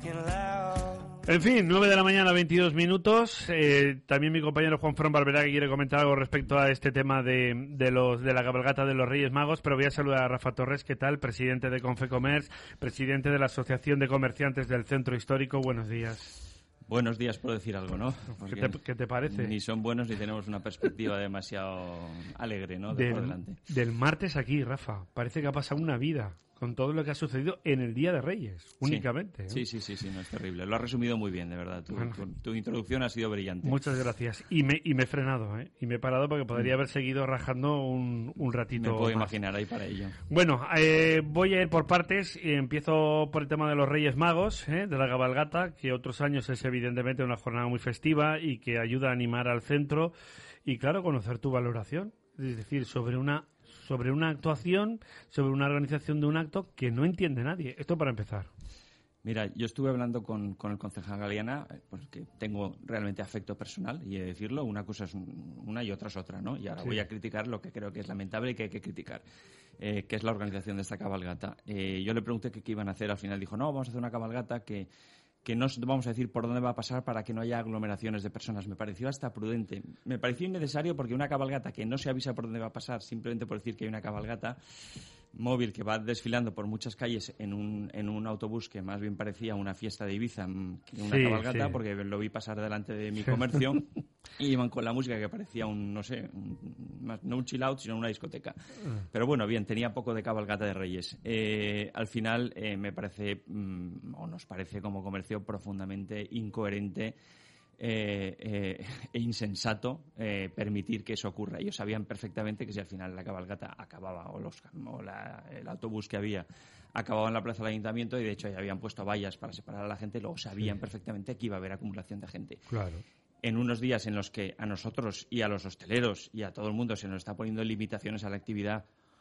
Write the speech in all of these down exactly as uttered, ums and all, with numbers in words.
En fin, nueve de la mañana, veintidós minutos. Eh, también mi compañero Juan Fran Barberá que quiere comentar algo respecto a este tema de, de los de la cabalgata de los Reyes Magos, pero voy a saludar a Rafa Torres, ¿qué tal? Presidente de Confecommerce, presidente de la Asociación de Comerciantes del Centro Histórico. Buenos días. Buenos días, por decir algo, ¿no? ¿Qué te, ¿Qué te parece? Ni son buenos ni tenemos una perspectiva demasiado alegre, ¿no? De del, por delante. Del martes aquí, Rafa, parece que ha pasado una vida con todo lo que ha sucedido en el Día de Reyes, únicamente. ¿no? Sí, sí, sí, sí, no es terrible. Lo has resumido muy bien, de verdad. Tu, bueno, tu, tu introducción ha sido brillante. Muchas gracias. Y me, y me he frenado, ¿eh? Y me he parado porque podría haber seguido rajando un, un ratito. Me puedo más. imaginar ahí para ello. Bueno, eh, voy a ir por partes y empiezo por el tema de los Reyes Magos, ¿eh? De la cabalgata, que otros años es evidentemente una jornada muy festiva y que ayuda a animar al centro y, claro, conocer tu valoración. Es decir, sobre una sobre una actuación, sobre una organización de un acto que no entiende nadie. Esto para empezar. Mira, yo estuve hablando con, con el concejal Galiana, porque tengo realmente afecto personal, y he de decirlo, una cosa es una y otra es otra, ¿no? Y ahora sí. Voy a criticar lo que creo que es lamentable y que hay que criticar, eh, que es la organización de esta cabalgata. Eh, yo le pregunté qué iban a hacer, al final dijo, no, vamos a hacer una cabalgata que... que no vamos a decir por dónde va a pasar para que no haya aglomeraciones de personas. Me pareció hasta prudente. Me pareció innecesario porque una cabalgata que no se avisa por dónde va a pasar, simplemente por decir que hay una cabalgata móvil que va desfilando por muchas calles en un, en un autobús que más bien parecía una fiesta de Ibiza que una sí, cabalgata, sí. Porque lo vi pasar delante de mi comercio y iban con la música que parecía un, no sé, un, más, no un chill out, sino una discoteca. Pero bueno, bien, tenía poco de cabalgata de Reyes. Eh, al final eh, me parece, mm, o nos parece como comercio, profundamente incoherente eh, eh, e insensato eh, permitir que eso ocurra. Ellos sabían perfectamente que si al final la cabalgata acababa o, los, o la, el autobús que había acababa en la plaza del ayuntamiento, y de hecho ya habían puesto vallas para separar a la gente, luego sabían sí. perfectamente que iba a haber acumulación de gente. Claro. En unos días en los que a nosotros y a los hosteleros y a todo el mundo se nos está poniendo limitaciones a la actividad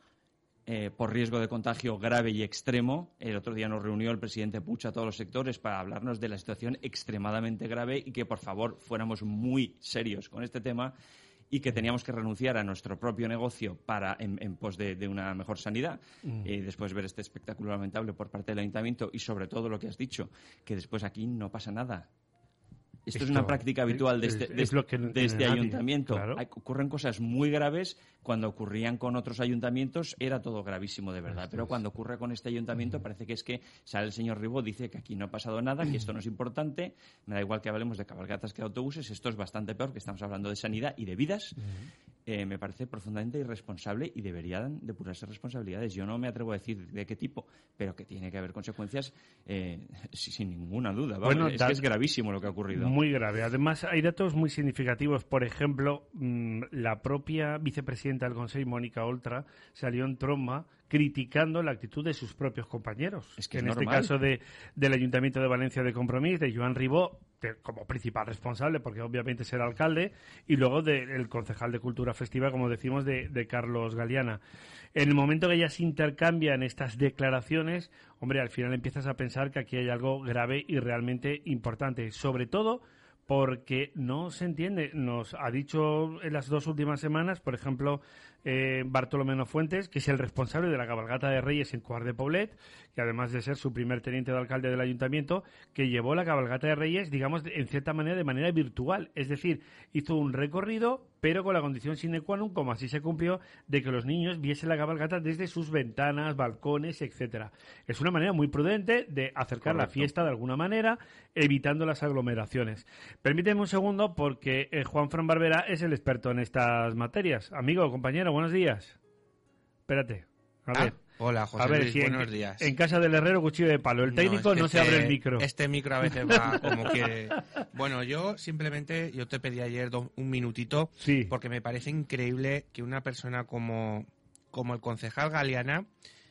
Eh, por riesgo de contagio grave y extremo. El otro día nos reunió el presidente Puig a todos los sectores para hablarnos de la situación extremadamente grave y que, por favor, fuéramos muy serios con este tema y que teníamos que renunciar a nuestro propio negocio para en, en pos de, de una mejor sanidad. Mm. Y después ver este espectáculo lamentable por parte del ayuntamiento y, sobre todo, lo que has dicho, que después aquí no pasa nada. Esto, Esto es una práctica habitual de este, de, es lo que no de este ayuntamiento. Claro. Hay, ocurren cosas muy graves. Cuando ocurrían con otros ayuntamientos era todo gravísimo de verdad. Pero cuando ocurre con este ayuntamiento parece que es que sale el señor Ribó, dice que aquí no ha pasado nada, que esto no es importante. Me da igual que hablemos de cabalgatas que de autobuses. Esto es bastante peor, que estamos hablando de sanidad y de vidas. Eh, me parece profundamente irresponsable y deberían depurarse responsabilidades. Yo no me atrevo a decir de qué tipo, pero que tiene que haber consecuencias eh, sin ninguna duda. Vamos, bueno, es que es gravísimo lo que ha ocurrido. Muy grave. Además, hay datos muy significativos. Por ejemplo, mmm, la propia vicepresidenta del Consejo, Mónica Oltra, salió en tromba criticando la actitud de sus propios compañeros. Es que en es este normal. caso de, del Ayuntamiento de Valencia de Compromís, de Joan Ribó, de, como principal responsable, porque obviamente será alcalde, y luego del de, concejal de Cultura Festiva, como decimos, de, de Carlos Galiana. En el momento que ya se intercambian estas declaraciones, hombre, al final empiezas a pensar que aquí hay algo grave y realmente importante. Sobre todo porque no se entiende. Nos ha dicho en las dos últimas semanas, por ejemplo, eh, Bartolomé Fuentes, que es el responsable de la cabalgata de Reyes en Cuart de Poblet, que además de ser su primer teniente de alcalde del ayuntamiento, que llevó la cabalgata de Reyes, digamos, en cierta manera, de manera virtual. Es decir, hizo un recorrido, pero con la condición sine qua non, como así se cumplió, de que los niños viesen la cabalgata desde sus ventanas, balcones, etcétera. Es una manera muy prudente de acercar Correcto. La fiesta de alguna manera, evitando las aglomeraciones. Permíteme un segundo, porque eh, Juan Fran Barberá es el experto en estas materias. Amigo, compañero, buenos días. Espérate. A ah, ver. Hola, José a ver, Luis, si buenos en, días. En casa del herrero, cuchillo de palo. El técnico no, es que no se este, abre el micro. Este micro a veces va como quiere. Bueno, yo simplemente, yo te pedí ayer do, un minutito, sí. porque me parece increíble que una persona como, como el concejal Galiana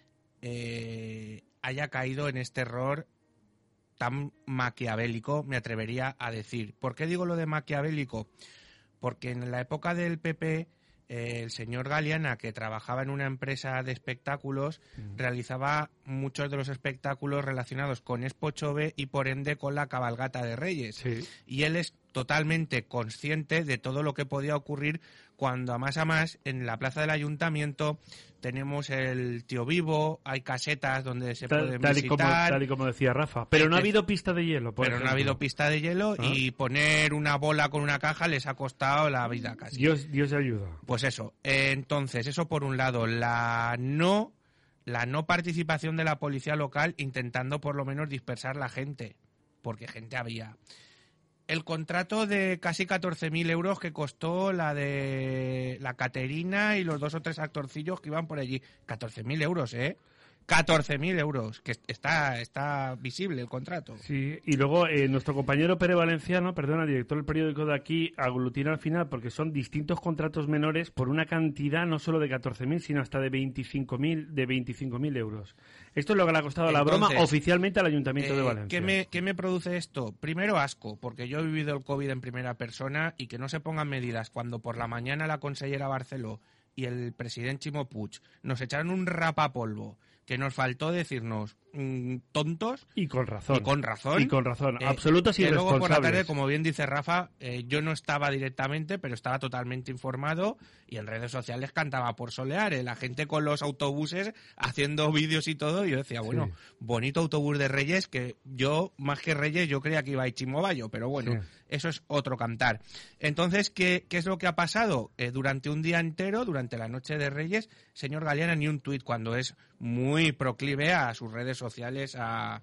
eh, haya caído en este error tan maquiavélico, me atrevería a decir. ¿Por qué digo lo de maquiavélico? Porque en la época del P P, eh, el señor Galiana, que trabajaba en una empresa de espectáculos, mm. realizaba muchos de los espectáculos relacionados con Expo Chove y por ende con la cabalgata de Reyes. Sí. Y él es totalmente consciente de todo lo que podía ocurrir cuando a más a más en la plaza del ayuntamiento tenemos el Tío Vivo, hay casetas donde se tal, pueden tal visitar. Y como, tal y como decía Rafa. Pero no ha habido pista de hielo, por Pero ejemplo. no ha habido pista de hielo ¿Ah? y poner una bola con una caja les ha costado la vida casi. Dios, Dios ayuda. Pues eso. Eh, entonces, eso por un lado. La no, la no participación de la policía local intentando por lo menos dispersar la gente. Porque gente había. El contrato de casi catorce mil euros que costó la de la Caterina y los dos o tres actorcillos que iban por allí. catorce mil euros, ¿eh? catorce mil euros, que está está visible el contrato. Sí, y luego eh, nuestro compañero Pere Valenciano, perdona, director del periódico de aquí, aglutina al final porque son distintos contratos menores por una cantidad no solo de catorce mil, sino hasta de veinticinco mil de veinticinco mil euros. Esto es lo que le ha costado Entonces, la broma oficialmente al Ayuntamiento eh, de Valencia. ¿qué me, ¿Qué me produce esto? Primero asco, porque yo he vivido el COVID en primera persona y que no se pongan medidas cuando por la mañana la consellera Barceló y el presidente Chimo Puig nos echaron un rapapolvo que nos faltó decirnos mmm, tontos. Y con razón. Y con razón. Y con razón. Eh, Absolutos y irresponsables. luego por la tarde, como bien dice Rafa, eh, yo no estaba directamente, pero estaba totalmente informado y en redes sociales cantaba por solear. Eh, la gente con los autobuses haciendo vídeos y todo. Y yo decía, bueno, sí. bonito autobús de Reyes, que yo, más que Reyes, yo creía que iba a Chimo Bayo, pero bueno, sí. eso es otro cantar. Entonces, ¿qué, qué es lo que ha pasado? Eh, durante un día entero, durante la noche de Reyes, señor Galiana, ni un tuit, cuando es muy proclive a sus redes sociales a,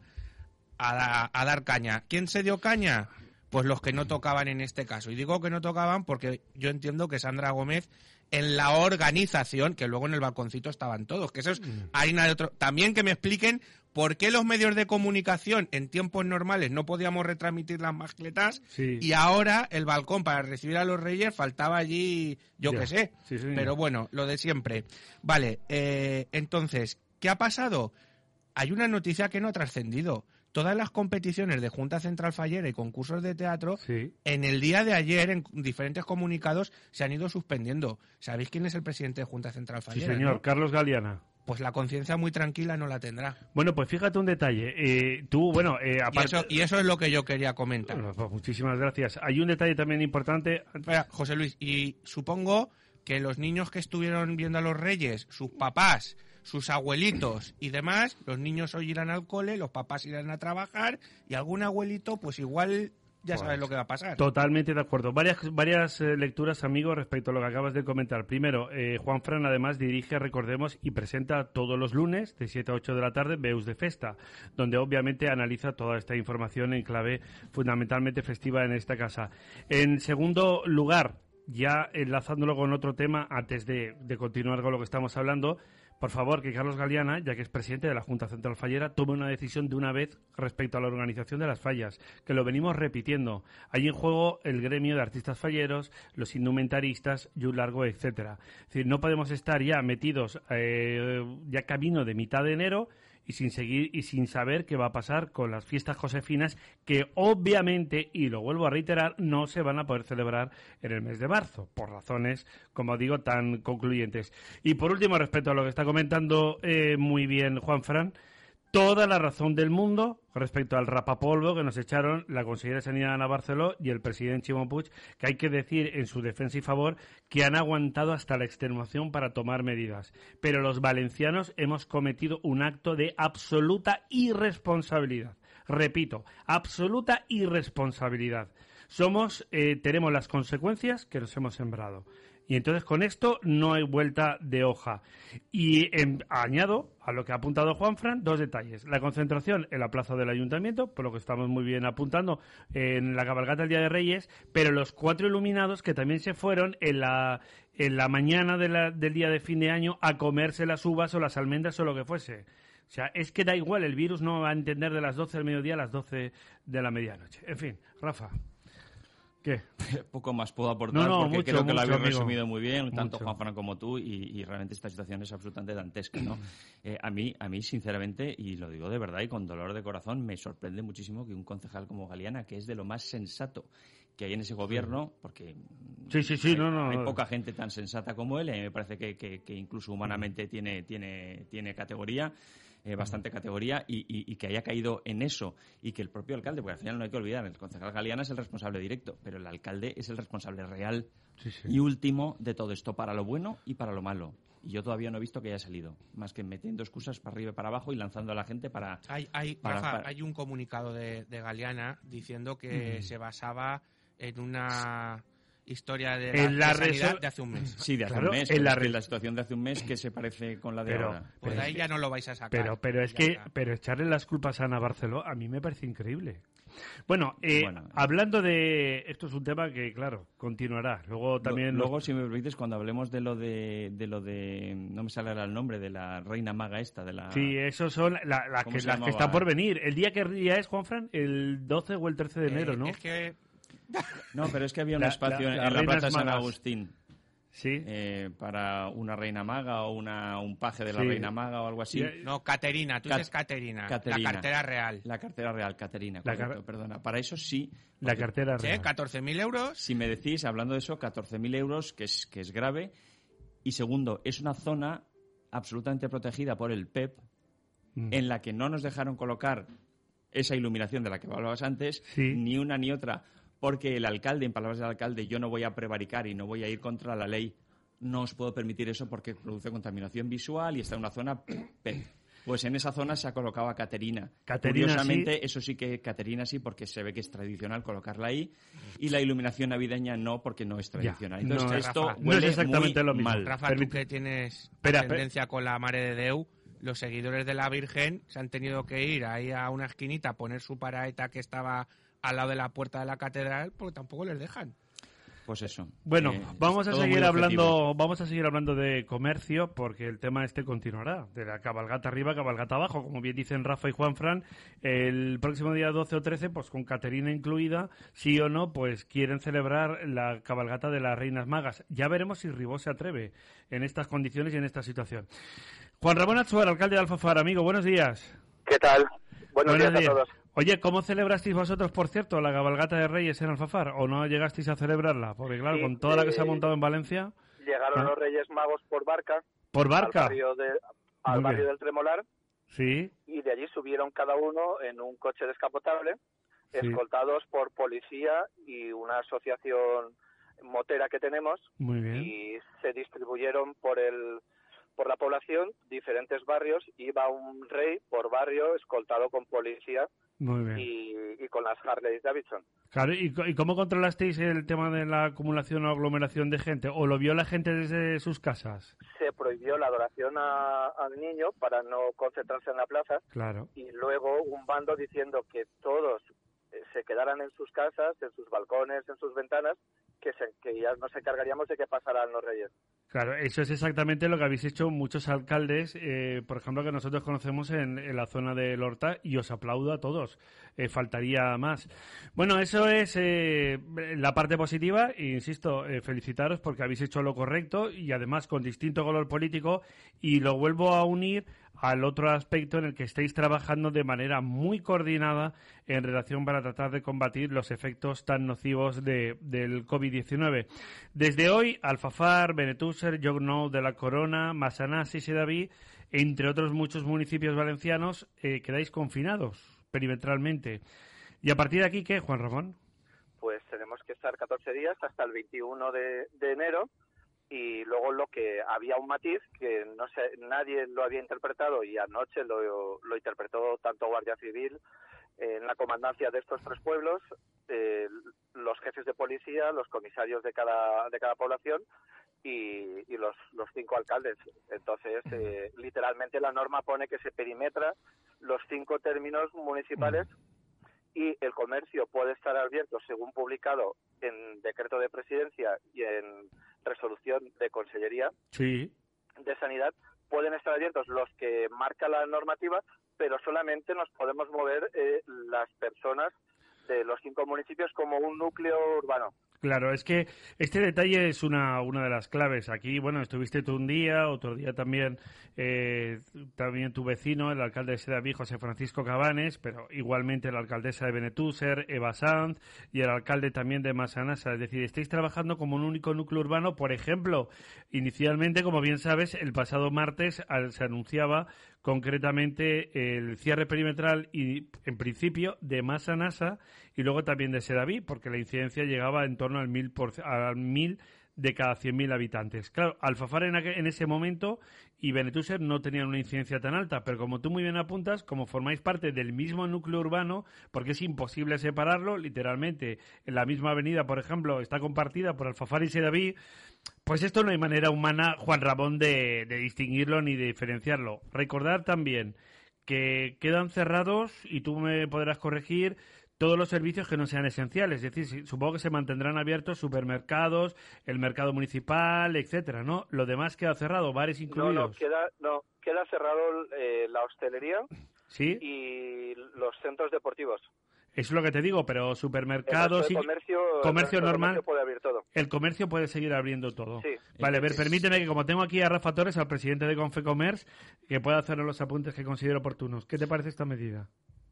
a, a dar caña. ¿Quién se dio caña? Pues los que no tocaban en este caso. Y digo que no tocaban porque yo entiendo que Sandra Gómez en la organización, que luego en el balconcito estaban todos, que eso es harina de otro. También que me expliquen por qué los medios de comunicación en tiempos normales no podíamos retransmitir las mascletas sí. y ahora el balcón para recibir a los Reyes faltaba allí, yo qué sé. Sí, sí, Pero bueno, lo de siempre. Vale, eh, entonces, ¿qué ha pasado? Hay una noticia que no ha trascendido. Todas las competiciones de Junta Central Fallera y concursos de teatro, sí. en el día de ayer, en diferentes comunicados, se han ido suspendiendo. ¿Sabéis quién es el presidente de Junta Central Fallera? Sí, señor, ¿no? Carlos Galiana. Pues la conciencia muy tranquila no la tendrá. Bueno, pues fíjate un detalle. Eh, tú, bueno, eh, aparte... Y eso, y eso es lo que yo quería comentar. Bueno, pues muchísimas gracias. Hay un detalle también importante. Espera, José Luis, y supongo que los niños que estuvieron viendo a los Reyes, sus papás, sus abuelitos y demás, los niños hoy irán al cole, los papás irán a trabajar y algún abuelito, pues igual ya sabes lo que va a pasar. Totalmente de acuerdo. Varias varias eh, lecturas, amigo, respecto a lo que acabas de comentar. Primero, eh, Juan Fran además dirige, recordemos, y presenta todos los lunes de siete a ocho de la tarde Veus de Festa, donde obviamente analiza toda esta información en clave fundamentalmente festiva en esta casa. En segundo lugar, ya enlazándolo con otro tema, antes de, de continuar con lo que estamos hablando, por favor, que Carlos Galiana, ya que es presidente de la Junta Central Fallera, tome una decisión de una vez respecto a la organización de las fallas, que lo venimos repitiendo. Hay en juego el gremio de artistas falleros, los indumentaristas, Yu Largo, etcétera. Es decir, no podemos estar ya metidos eh, ya camino de mitad de enero y sin seguir y sin saber qué va a pasar con las fiestas josefinas, que obviamente, y lo vuelvo a reiterar, no se van a poder celebrar en el mes de marzo, por razones, como digo, tan concluyentes. Y por último, respecto a lo que está comentando eh, muy bien Juan Fran, toda la razón del mundo respecto al rapapolvo que nos echaron la consejera de Sanidad Ana Barceló y el presidente Chimo Puig, que hay que decir en su defensa y favor que han aguantado hasta la extenuación para tomar medidas. Pero los valencianos hemos cometido un acto de absoluta irresponsabilidad. Repito, absoluta irresponsabilidad. Somos, eh, tenemos las consecuencias que nos hemos sembrado. Y entonces con esto no hay vuelta de hoja. Y en, añado a lo que ha apuntado Juanfran dos detalles. La concentración en la plaza del Ayuntamiento, por lo que estamos muy bien apuntando, en la cabalgata del Día de Reyes, pero los cuatro iluminados que también se fueron en la, en la mañana de la, del día de fin de año a comerse las uvas o las almendras o lo que fuese. O sea, es que da igual, el virus no va a entender de las doce del mediodía a las doce de la medianoche. En fin, Rafa. ¿Qué? Poco más puedo aportar no, no, porque mucho, creo que lo habéis amigo. resumido muy bien, tanto Mucho. Juan Fran como tú, y, y realmente esta situación es absolutamente dantesca, ¿no? eh, a mí, a mí, sinceramente, y lo digo de verdad y con dolor de corazón, me sorprende muchísimo que un concejal como Galiana, que es de lo más sensato que hay en ese gobierno, porque sí, sí, sí, hay, no, no, hay no. poca gente tan sensata como él, y a mí me parece que, que, que incluso humanamente tiene, tiene, tiene categoría. eh, bastante categoría y, y, y que haya caído en eso y que el propio alcalde, porque al final no hay que olvidar, el concejal Galiana es el responsable directo, pero el alcalde es el responsable real sí, sí. y último de todo esto, para lo bueno y para lo malo. Y yo todavía no he visto que haya salido, más que metiendo excusas para arriba y para abajo y lanzando a la gente para... Hay, hay, para, Rafa, para... hay un comunicado de, de Galiana diciendo que mm. se basaba en una historia de la, en la de, sanidad resol... de hace un mes. Sí, de hace claro, un mes. En la, re... la situación de hace un mes que se parece con la de pero, ahora. Pues pero ahí es ya que... no lo vais a sacar. Pero, pero es que pero echarle las culpas a Ana Barceló a mí me parece increíble. Bueno, eh, bueno, hablando de... Esto es un tema que, claro, continuará. Luego también... Luego, los... si me permites, cuando hablemos de lo de, de lo de... No me sale ahora el nombre, de la reina maga esta, de la... Sí, esos son la, la que, las que están por venir. ¿El día qué día es, Juanfran? El doce o el trece de enero, eh, ¿no? Es que... No, pero es que había un la, espacio la, la en la Plaza San Agustín. Sí. Eh, para una reina maga o una, un paje de la sí. reina maga o algo así. No, Caterina, tú Cat dices Caterina, Caterina, la cartera real. La cartera real, Caterina, la correcto, car perdona. Para eso sí. La cartera real. ¿Sí? ¿catorce mil euros? Si me decís, hablando de eso, catorce mil euros, que es, que es grave. Y segundo, es una zona absolutamente protegida por el P E P, mm. en la que no nos dejaron colocar esa iluminación de la que hablabas antes, sí. ni una ni otra. Porque el alcalde, en palabras del alcalde, yo no voy a prevaricar y no voy a ir contra la ley. No os puedo permitir eso porque produce contaminación visual y está en una zona P E P. Pues en esa zona se ha colocado a Caterina. Caterina Curiosamente, sí. eso sí que Caterina sí, porque se ve que es tradicional colocarla ahí. Y la iluminación navideña no, porque no es tradicional. Ya, Entonces no, esto Rafa, huele no es exactamente muy lo mismo. mal. Rafa, Permit... tú que tienes espera, tendencia con la Mare de Déu, los seguidores de la Virgen se han tenido que ir ahí a una esquinita a poner su paraeta que estaba al lado de la puerta de la catedral porque tampoco les dejan. Pues eso. Bueno, eh, vamos a seguir hablando, vamos a seguir hablando de comercio porque el tema este continuará, de la cabalgata arriba, cabalgata abajo, como bien dicen Rafa y Juanfran, el próximo día doce o trece, pues con Caterina incluida, sí o no, pues quieren celebrar la cabalgata de las Reinas Magas. Ya veremos si Ribó se atreve en estas condiciones y en esta situación. Juan Ramón Atzuar, alcalde de Alfafar, amigo, buenos días. ¿Qué tal? Buenos, buenos días, días a todos. Oye, ¿cómo celebrasteis vosotros, por cierto, la cabalgata de Reyes en Alfafar? ¿O no llegasteis a celebrarla? Porque, claro, sí, con toda la que se ha montado en Valencia... Llegaron ¿Ah? los Reyes Magos por barca. ¿Por barca? Al barrio, de, al barrio del Tremolar. Sí. Y de allí subieron cada uno en un coche descapotable, sí. escoltados por policía y una asociación motera que tenemos. Muy bien. Y se distribuyeron por el... por la población, diferentes barrios, iba un rey por barrio escoltado con policía. Muy bien. Y, y con las Harley Davidson. Claro, ¿y, ¿y cómo controlasteis el tema de la acumulación o aglomeración de gente? ¿O lo vio la gente desde sus casas? Se prohibió la adoración a, al niño para no concentrarse en la plaza. Claro. Y luego un bando diciendo que todos se quedaran en sus casas, en sus balcones, en sus ventanas, que, se, que ya nos encargaríamos de que pasaran los reyes. Claro, eso es exactamente lo que habéis hecho muchos alcaldes, eh, por ejemplo, que nosotros conocemos en, en la zona del Horta, y os aplaudo a todos. Eh, faltaría más. Bueno, eso es eh, la parte positiva, e insisto, eh, felicitaros porque habéis hecho lo correcto y además con distinto color político, y lo vuelvo a unir al otro aspecto en el que estáis trabajando de manera muy coordinada en relación para tratar de combatir los efectos tan nocivos de, del COVID diecinueve. Desde hoy, Alfafar, Benetúser, Llocnou de la Corona, Massanassa y Sedaví, entre otros muchos municipios valencianos, eh, quedáis confinados perimetralmente. ¿Y a partir de aquí qué, Juan Ramón? Pues tenemos que estar catorce días hasta el veintiuno de, de enero. Y luego lo que había un matiz que no sé, nadie lo había interpretado y anoche lo, lo interpretó tanto Guardia Civil eh, en la comandancia de estos tres pueblos, eh, los jefes de policía, los comisarios de cada de cada población y, y los, los cinco alcaldes. Entonces, eh, literalmente la norma pone que se perimetra los cinco términos municipales y el comercio puede estar abierto según publicado en decreto de presidencia y en resolución de Consellería sí. de Sanidad. Pueden estar abiertos los que marca la normativa, pero solamente nos podemos mover eh, las personas de los cinco municipios como un núcleo urbano. Claro, es que este detalle es una, una de las claves. Aquí, bueno, estuviste tú un día, otro día también eh, también tu vecino, el alcalde de Sedaví, José Francisco Cabanes, pero igualmente la alcaldesa de Benetúser, Eva Sanz, y el alcalde también de Massanassa. Es decir, estáis trabajando como un único núcleo urbano. Por ejemplo, inicialmente, como bien sabes, el pasado martes al, se anunciaba concretamente el cierre perimetral y, en principio, de Masa-Nasa y luego también de Sedaví, porque la incidencia llegaba en torno al mil, por, al mil de cada cien mil habitantes. Claro, Alfafar en, aquel, en ese momento y Benetúser no tenían una incidencia tan alta, pero como tú muy bien apuntas, como formáis parte del mismo núcleo urbano, porque es imposible separarlo, literalmente, en la misma avenida, por ejemplo, está compartida por Alfafar y Sedaví, pues esto no hay manera humana, Juan Ramón, de, de distinguirlo ni de diferenciarlo. Recordar también que quedan cerrados, y tú me podrás corregir, todos los servicios que no sean esenciales. Es decir, supongo que se mantendrán abiertos supermercados, el mercado municipal, etcétera, ¿no? Lo demás queda cerrado, bares incluidos. No, no, queda, no, queda cerrado eh, la hostelería, ¿sí?, y los centros deportivos. Eso es lo que te digo, pero supermercados y comercio, comercio el normal, comercio puede abrir todo. El comercio puede seguir abriendo todo. Sí. Vale, a ver, permíteme que como tengo aquí a Rafa Torres, al presidente de Confecommerce, que pueda hacer los apuntes que considero oportunos. ¿Qué te parece esta medida?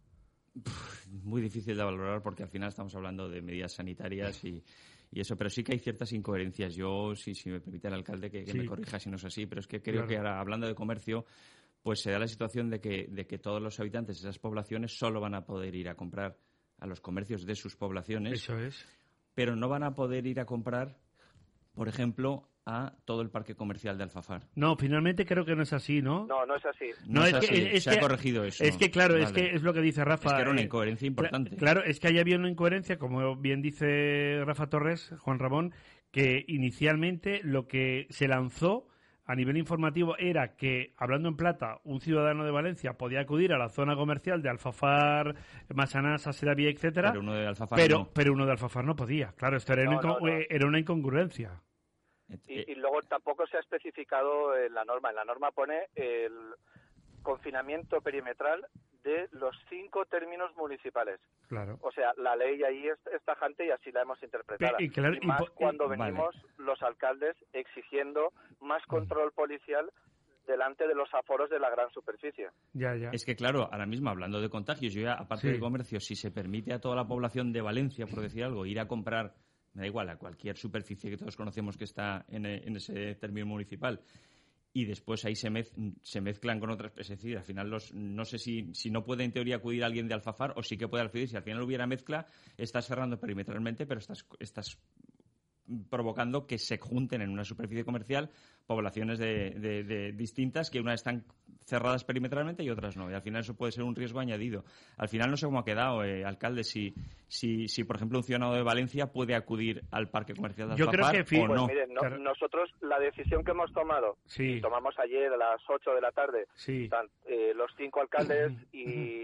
Muy difícil de valorar porque al final estamos hablando de medidas sanitarias y, y eso, pero sí que hay ciertas incoherencias. Yo, si, si me permite el alcalde que, que sí. me corrija si no es así, pero es que creo claro. que ahora, hablando de comercio, pues se da la situación de que, de que todos los habitantes de esas poblaciones solo van a poder ir a comprar a los comercios de sus poblaciones. Eso es. Pero no van a poder ir a comprar, por ejemplo, a todo el parque comercial de Alfafar. No, finalmente creo que no es así, ¿no? No, no es así. No, no es, es así, que, es se que, ha corregido eso. Es que, claro, vale. es que es lo que dice Rafa. Es que era una incoherencia eh, importante. Claro, es que ahí había una incoherencia, como bien dice Rafa Torres, Juan Ramón, que inicialmente lo que se lanzó a nivel informativo era que, hablando en plata, un ciudadano de Valencia podía acudir a la zona comercial de Alfafar, Massanassa, Sedaví, etcétera, pero uno de Alfafar pero, no. pero uno de Alfafar no podía. Claro, esto era, no, una, no, no. era una incongruencia. Y, y luego tampoco se ha especificado en la norma. En la norma pone el confinamiento perimetral de los cinco términos municipales. Claro. O sea, la ley ahí es, es tajante y así la hemos interpretado. Y, claro, y más y, cuando y, venimos vale. los alcaldes exigiendo más control policial delante de los aforos de la gran superficie. Ya, ya. Es que, claro, ahora mismo, hablando de contagios, yo ya, aparte sí. de comercio, si se permite a toda la población de Valencia, por decir algo, ir a comprar, me da igual, a cualquier superficie que todos conocemos que está en, en ese término municipal, y después ahí se, mez, se mezclan con otras, es decir, al final los, no sé si, si no puede en teoría acudir alguien de Alfafar o sí que puede acudir, si al final hubiera mezcla, estás cerrando perimetralmente, pero estás, estás provocando que se junten en una superficie comercial poblaciones de, de, de distintas, que unas están cerradas perimetralmente y otras no, y al final eso puede ser un riesgo añadido. Al final no sé cómo ha quedado, eh, alcalde, si, si, si por ejemplo un ciudadano de Valencia puede acudir al parque comercial de Alfafar. Yo creo que pues, o no. Mire, no claro. Nosotros la decisión que hemos tomado, sí. tomamos ayer a las ocho de la tarde, sí. tan, eh, los cinco alcaldes y,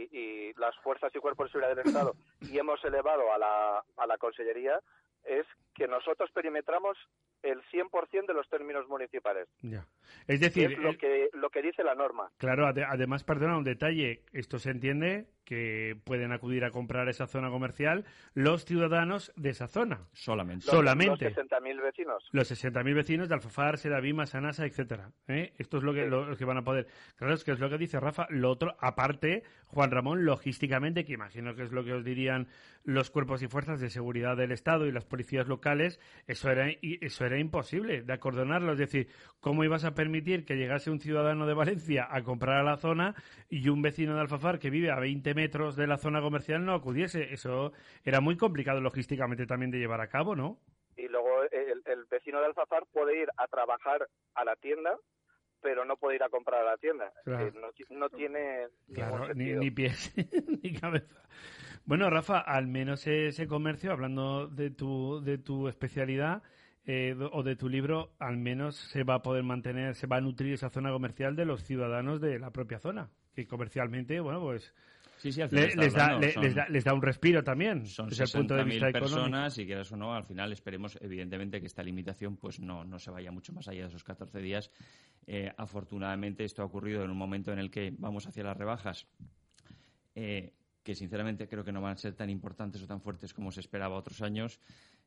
y las fuerzas y cuerpos de seguridad del Estado, y hemos elevado a la, a la Consellería, es que nosotros perimetramos el cien por ciento de los términos municipales. Ya. Es decir, es lo, el... que, lo que dice la norma. Claro, ade- además, perdona, un detalle, esto se entiende que pueden acudir a comprar esa zona comercial los ciudadanos de esa zona. Solamente. Los, Solamente. Los sesenta mil vecinos. Los sesenta mil vecinos de Alfafar, Sedaví, Massanassa, etcétera. ¿eh? Esto es lo que, sí. lo, lo que van a poder. Claro, es que es lo que dice Rafa. Lo otro, aparte, Juan Ramón, logísticamente, que imagino que es lo que os dirían los cuerpos y fuerzas de seguridad del Estado y las policías locales, eso era, eso era imposible de acordonarlo. Es decir, ¿cómo ibas a permitir que llegase un ciudadano de Valencia a comprar a la zona y un vecino de Alfafar que vive a veinte metros de la zona comercial no acudiese? Eso era muy complicado logísticamente también de llevar a cabo, ¿no? Y luego el, el vecino de Alfafar puede ir a trabajar a la tienda, pero no puede ir a comprar a la tienda. Claro. Eh, no, no tiene claro, ningún ni, sentido. ni pies ni cabeza. Bueno, Rafa, al menos ese comercio, hablando de tu, de tu especialidad eh, o de tu libro, al menos se va a poder mantener, se va a nutrir esa zona comercial de los ciudadanos de la propia zona, que comercialmente, bueno, pues... Sí, sí, al Le, final les, da, hablando, le, son, les, da, les da un respiro también son desde el punto de vista económico. personas, y quieras o no, al final esperemos evidentemente que esta limitación pues no, no se vaya mucho más allá de esos catorce días. Eh, afortunadamente esto ha ocurrido en un momento en el que vamos hacia las rebajas, eh, que sinceramente creo que no van a ser tan importantes o tan fuertes como se esperaba otros años.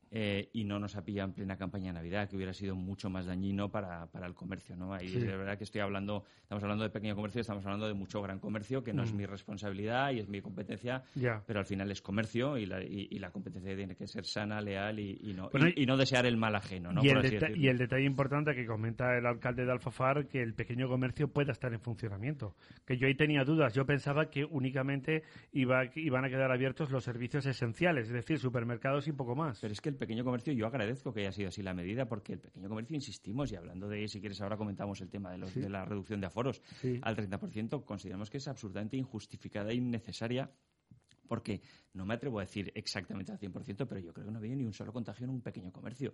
eh, y no nos ha pillado en plena campaña de Navidad, que hubiera sido mucho más dañino para, para el comercio, ¿no? Ahí Sí. de verdad que estoy hablando, estamos hablando de pequeño comercio, estamos hablando de mucho gran comercio, que no Mm. es mi responsabilidad y es mi competencia, Ya. pero al final es comercio y la, y, y la competencia tiene que ser sana, leal y, y, no, Bueno, y, y no desear el mal ajeno, ¿no? Y, Por el así deta- decirlo. y el detalle importante que comenta el alcalde de Alfafar, que el pequeño comercio pueda estar en funcionamiento. Que yo ahí tenía dudas. Yo pensaba que únicamente iba, que iban a quedar abiertos los servicios esenciales, es decir, supermercados y poco más. Pero es que el pequeño comercio, yo agradezco que haya sido así la medida, porque el pequeño comercio, insistimos, y hablando de, si quieres, ahora comentamos el tema de, los, Sí. de la reducción de aforos Sí. al treinta por ciento, consideramos que es absolutamente injustificada e innecesaria, porque no me atrevo a decir exactamente al cien por ciento, pero yo creo que no había ni un solo contagio en un pequeño comercio.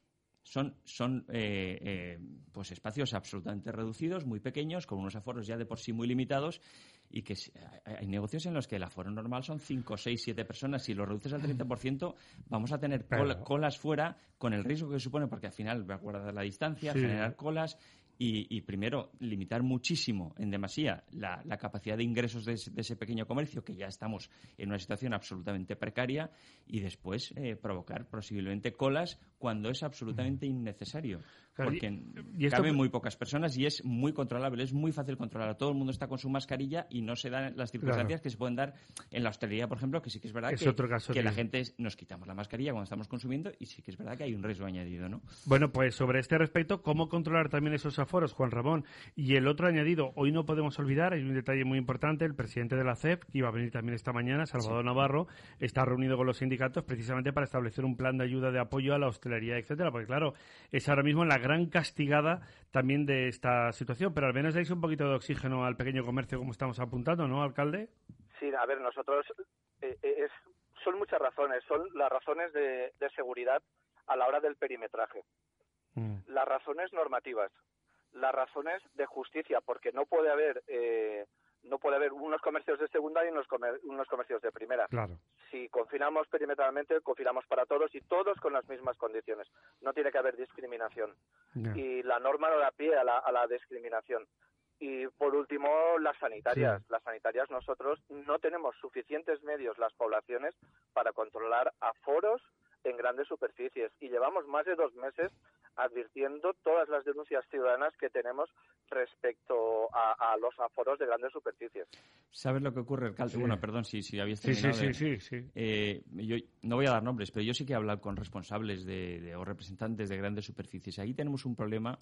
Son, son eh, eh, pues espacios absolutamente reducidos, muy pequeños, con unos aforos ya de por sí muy limitados, y que si- hay hay negocios en los que el aforo normal son cinco, seis, siete personas. Si lo reduces al treinta por ciento, vamos a tener cola- Claro. colas fuera, con el riesgo que supone, porque al final va a guardar la distancia, Sí. generar colas. Y, y primero, limitar muchísimo, en demasía, la, la capacidad de ingresos de ese, de ese pequeño comercio, que ya estamos en una situación absolutamente precaria, y después eh, provocar posiblemente colas cuando es absolutamente innecesario. Claro, Porque y- y esto- caben muy pocas personas y es muy controlable, es muy fácil controlar. Todo el mundo está con su mascarilla y no se dan las circunstancias Claro. que se pueden dar en la hostelería, por ejemplo, que sí que es verdad Es que, otro caso que la que- gente es- nos quitamos la mascarilla cuando estamos consumiendo y sí que es verdad que hay un riesgo añadido, ¿no? Bueno, pues sobre este respecto, ¿cómo controlar también esos aforos, Juan Ramón? Y el otro añadido, hoy no podemos olvidar, hay un detalle muy importante, el presidente de la C E P, que iba a venir también esta mañana, Salvador Navarro, está reunido con los sindicatos precisamente para establecer un plan de ayuda, de apoyo a la hostelería, etcétera, porque claro, es ahora mismo la gran castigada también de esta situación, pero al menos dais un poquito de oxígeno al pequeño comercio, como estamos apuntando, ¿no, alcalde? Sí, a ver, nosotros eh, eh, es, son muchas razones, son las razones de, de seguridad a la hora del perimetraje, Mm. las razones normativas, las razones de justicia, porque no puede haber eh, no puede haber unos comercios de segunda y unos, comer- unos comercios de primera. Claro. Si confinamos perimetralmente, confinamos para todos y todos con las mismas condiciones. No tiene que haber discriminación. Ya. Y la norma no da pie a la, a la discriminación. Y por último, las sanitarias. Sí. Las sanitarias, nosotros no tenemos suficientes medios, las poblaciones, para controlar aforos en grandes superficies. Y llevamos más de dos meses advirtiendo todas las denuncias ciudadanas que tenemos respecto a, a los aforos de grandes superficies. ¿Sabes lo que ocurre, alcalde? Sí. Bueno, perdón, si, si habías Sí, sí, terminado. sí, de- sí, sí. Eh, yo no voy a dar nombres, pero yo sí que he hablado con responsables de, de- o representantes de grandes superficies. Ahí tenemos un problema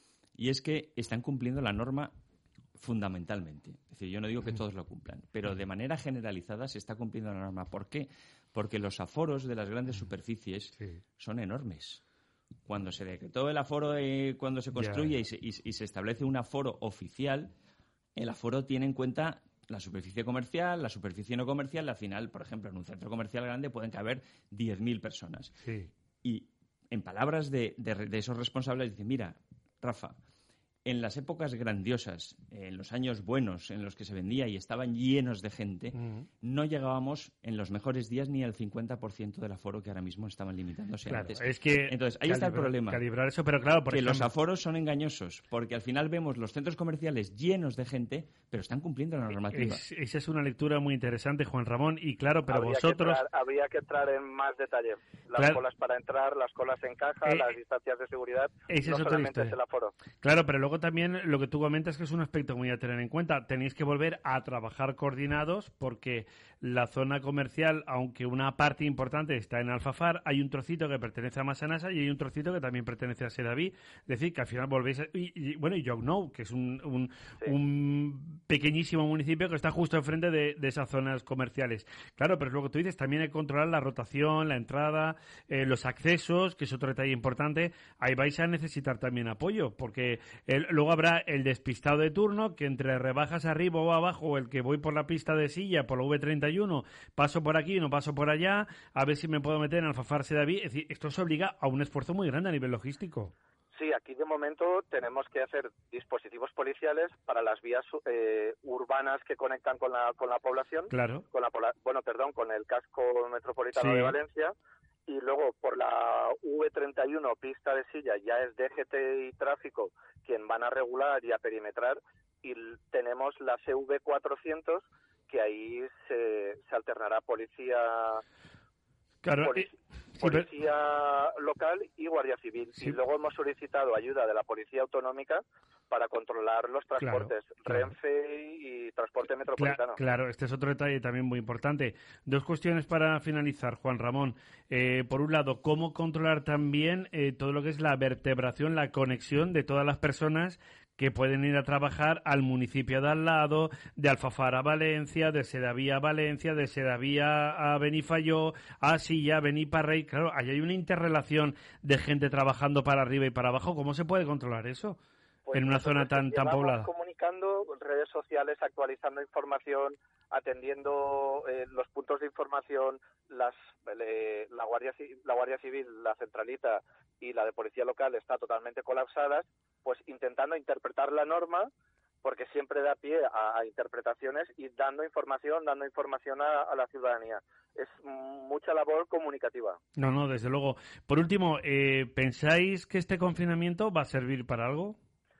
y es que están cumpliendo la norma fundamentalmente. Es decir, yo no digo que todos lo cumplan, pero de manera generalizada se está cumpliendo la norma. ¿Por qué? Porque los aforos de las grandes superficies Sí. son enormes. Cuando se decretó el aforo, eh, cuando se Ya, construye ya. y se, y, y se establece un aforo oficial, el aforo tiene en cuenta la superficie comercial, la superficie no comercial. Al final, por ejemplo, en un centro comercial grande pueden caber diez mil personas. Sí. Y en palabras de, de, de esos responsables, dicen, mira, Rafa, en las épocas grandiosas, en los años buenos en los que se vendía y estaban llenos de gente, Ujú. no llegábamos en los mejores días ni al cincuenta por ciento del aforo que ahora mismo estaban limitándose Claro, antes. es que Entonces, ahí está el calibrar- problema. Calibrar eso, pero claro, por que los ejemplo, aforos son engañosos, porque al final vemos los centros comerciales llenos de gente, pero están cumpliendo la normativa. es- esa es una lectura muy interesante, Juan Ramón, y claro, pero habría, vosotros... que entrar, habría que entrar en más detalle. Las Claro. colas para entrar, las colas en caja, Eh, las distancias de seguridad. esa No es otra solamente historia. es el aforo. Claro, pero luego también lo que tú comentas que es un aspecto muy a tener en cuenta. Tenéis que volver a trabajar coordinados porque la zona comercial, aunque una parte importante está en Alfafar, hay un trocito que pertenece a Masanasa y hay un trocito que también pertenece a Sedaví. Es decir, que al final volvéis... A... Y, y, bueno, y Llocnou, que es un, un, Sí. un pequeñísimo municipio que está justo enfrente de, de esas zonas comerciales. Claro, pero luego tú dices, también hay que controlar la rotación, la entrada, eh, los accesos, que es otro detalle importante. Ahí vais a necesitar también apoyo, porque el- luego habrá el despistado de turno, que entre rebajas arriba o abajo, o el que voy por la pista de silla, por la V treinta y uno, paso por aquí, no paso por allá, a ver si me puedo meter en Alfafar Sedaví. Es decir, esto os obliga a un esfuerzo muy grande a nivel logístico. Sí, aquí de momento tenemos que hacer dispositivos policiales para las vías eh, urbanas que conectan con la, con la población, Claro. con la pobla- bueno, perdón, con el casco metropolitano Sí. de Valencia, y luego por la V treinta y uno, pista de silla, ya es D G T y tráfico quien van a regular y a perimetrar, y l- tenemos la C V cuatrocientos, que ahí se, se alternará policía... Claro, Poli- eh, Sí, policía pero... local y Guardia Civil. Sí. Y luego hemos solicitado ayuda de la Policía Autonómica para controlar los transportes claro, Renfe claro. y transporte metropolitano. Claro, claro, este es otro detalle también muy importante. Dos cuestiones para finalizar, Juan Ramón. Eh, por un lado, ¿cómo controlar también eh, todo lo que es la vertebración, la conexión de todas las personas que pueden ir a trabajar al municipio de al lado, de Alfafar a Valencia, de Sedaví a Valencia, de Sedaví a Benifayó, a Silla, Beniparrey? Claro, ahí hay una interrelación de gente trabajando para arriba y para abajo. ¿Cómo se puede controlar eso pues en una zona tan, tan poblada? Comunicando, redes sociales, actualizando información, atendiendo eh, los puntos de información, las eh, la Guardia la Guardia Civil, la centralita y la de Policía Local está totalmente colapsadas, pues intentando interpretar la norma, porque siempre da pie a, a interpretaciones, y dando información, dando información a, a la ciudadanía. Es mucha labor comunicativa. No, no, desde luego. Por último, eh, ¿pensáis que este confinamiento va a servir para algo?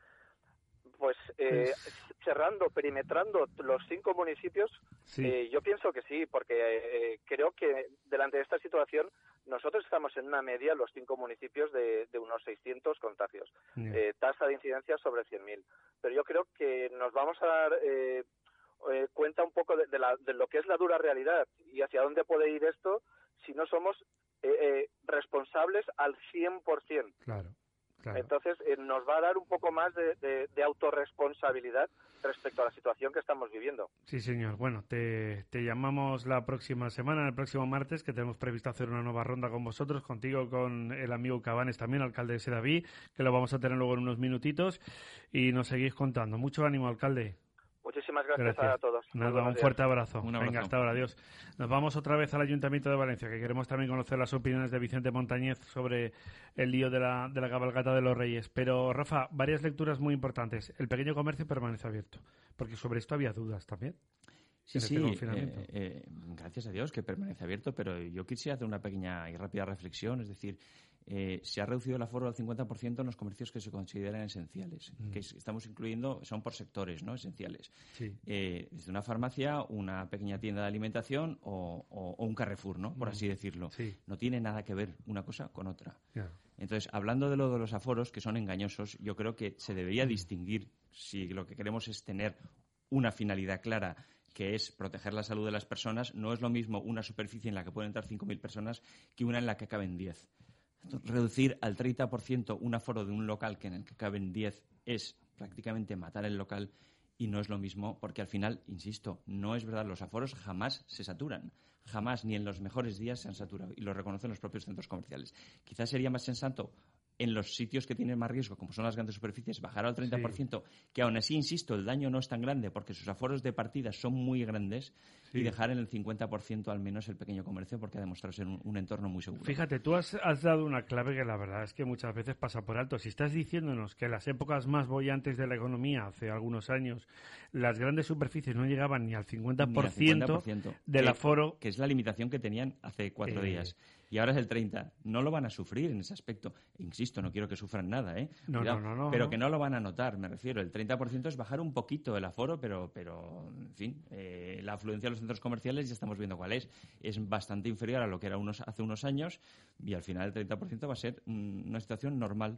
Pues eh, cerrando, perimetrando los cinco municipios, sí. eh, yo pienso que sí, porque eh, creo que delante de esta situación nosotros estamos en una media, los cinco municipios, de, de unos seiscientos contagios, yeah. eh, tasa de incidencia sobre cien mil. Pero yo creo que nos vamos a dar eh, eh, cuenta un poco de, de, la, de lo que es la dura realidad y hacia dónde puede ir esto si no somos eh, eh, responsables al cien por ciento. Claro. Claro. Entonces, eh, nos va a dar un poco más de, de, de autorresponsabilidad respecto a la situación que estamos viviendo. Sí, señor. Bueno, te, te llamamos la próxima semana, el próximo martes, que tenemos previsto hacer una nueva ronda con vosotros, contigo, con el amigo Cabanes también, alcalde de Sedaví, que lo vamos a tener luego en unos minutitos, y nos seguís contando. Mucho ánimo, alcalde. Muchísimas gracias, gracias a todos. Nada, un fuerte abrazo. Un abrazo. Venga, hasta ahora, adiós. Nos vamos otra vez al Ayuntamiento de Valencia, que queremos también conocer las opiniones de Vicente Montañez sobre el lío de la, de la cabalgata de los Reyes. Pero, Rafa, varias lecturas muy importantes. El pequeño comercio permanece abierto, porque sobre esto había dudas también. Sí, sí, eh, eh, gracias a Dios que permanece abierto, pero yo quisiera hacer una pequeña y rápida reflexión, es decir, eh, se ha reducido el aforo al cincuenta por ciento en los comercios que se consideran esenciales, mm. que estamos incluyendo, son por sectores, ¿no?, esenciales. Sí. Eh, desde una farmacia, una pequeña tienda de alimentación o, o, o un Carrefour, ¿no?, por mm. así decirlo. Sí. No tiene nada que ver una cosa con otra. Yeah. Entonces, hablando de lo de los aforos, que son engañosos, yo creo que se debería mm. distinguir, si lo que queremos es tener una finalidad clara, que es proteger la salud de las personas, no es lo mismo una superficie en la que pueden entrar cinco mil personas que una en la que caben diez. Reducir al treinta por ciento un aforo de un local que en el que caben diez es prácticamente matar el local, y no es lo mismo porque al final, insisto, no es verdad, los aforos jamás se saturan. Jamás, ni en los mejores días se han saturado, y lo reconocen los propios centros comerciales. Quizás sería más sensato en los sitios que tienen más riesgo, como son las grandes superficies, bajar al treinta por ciento, sí. que aún así, insisto, el daño no es tan grande porque sus aforos de partida son muy grandes, sí. y dejar en el cincuenta por ciento al menos el pequeño comercio, porque ha demostrado ser un, un entorno muy seguro. Fíjate, tú has, has dado una clave que la verdad es que muchas veces pasa por alto. Si estás diciéndonos que en las épocas más bollantes de la economía, hace algunos años, las grandes superficies no llegaban ni al cincuenta por ciento, ni al cincuenta por ciento del que, aforo... Que es la limitación que tenían hace cuatro eh... días. Y ahora es el treinta. No lo van a sufrir en ese aspecto. Insisto, no quiero que sufran nada, ¿eh? No, Cuidado, no, no, no. Pero que no lo van a notar, me refiero. El treinta por ciento es bajar un poquito el aforo, pero, pero en fin, eh, la afluencia a los centros comerciales ya estamos viendo cuál es. Es bastante inferior a lo que era unos, hace unos años, y al final el treinta por ciento va a ser mm, una situación normal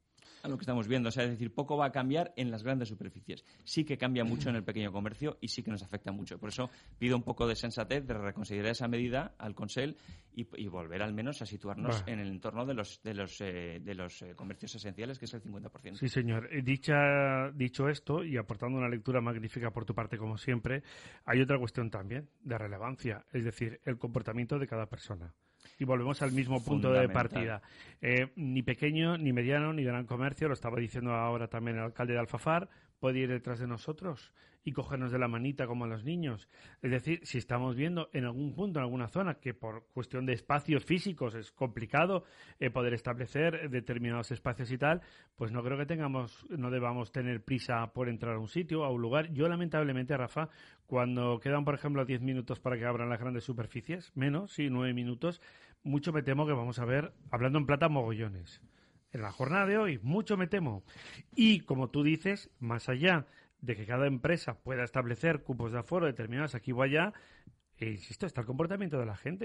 a lo que estamos viendo. O sea, es decir, poco va a cambiar en las grandes superficies. Sí que cambia mucho en el pequeño comercio y sí que nos afecta mucho. Por eso pido un poco de sensatez, de reconsiderar esa medida al Consell y, y volver al menos a situarnos bah. en el entorno de los de los eh, de los eh, comercios esenciales, que es el cincuenta por ciento. Sí, señor. Dicha, dicho esto, y aportando una lectura magnífica por tu parte, como siempre, hay otra cuestión también de relevancia, es decir, el comportamiento de cada persona. Y volvemos al mismo punto de partida. Eh, ni pequeño, ni mediano, ni gran comercio, lo estaba diciendo ahora también el alcalde de Alfafar, puede ir detrás de nosotros y cogernos de la manita como a los niños. Es decir, si estamos viendo en algún punto, en alguna zona, que por cuestión de espacios físicos es complicado eh, poder establecer determinados espacios y tal, pues no creo que tengamos, no debamos tener prisa por entrar a un sitio, a un lugar. Yo, lamentablemente, Rafa, cuando quedan, por ejemplo, diez minutos para que abran las grandes superficies, menos, sí, nueve minutos, mucho me temo que vamos a ver, hablando en plata, mogollones. En la jornada de hoy, mucho me temo. Y, como tú dices, más allá de que cada empresa pueda establecer cupos de aforo determinados aquí o allá, eh, insisto, está el comportamiento de la gente.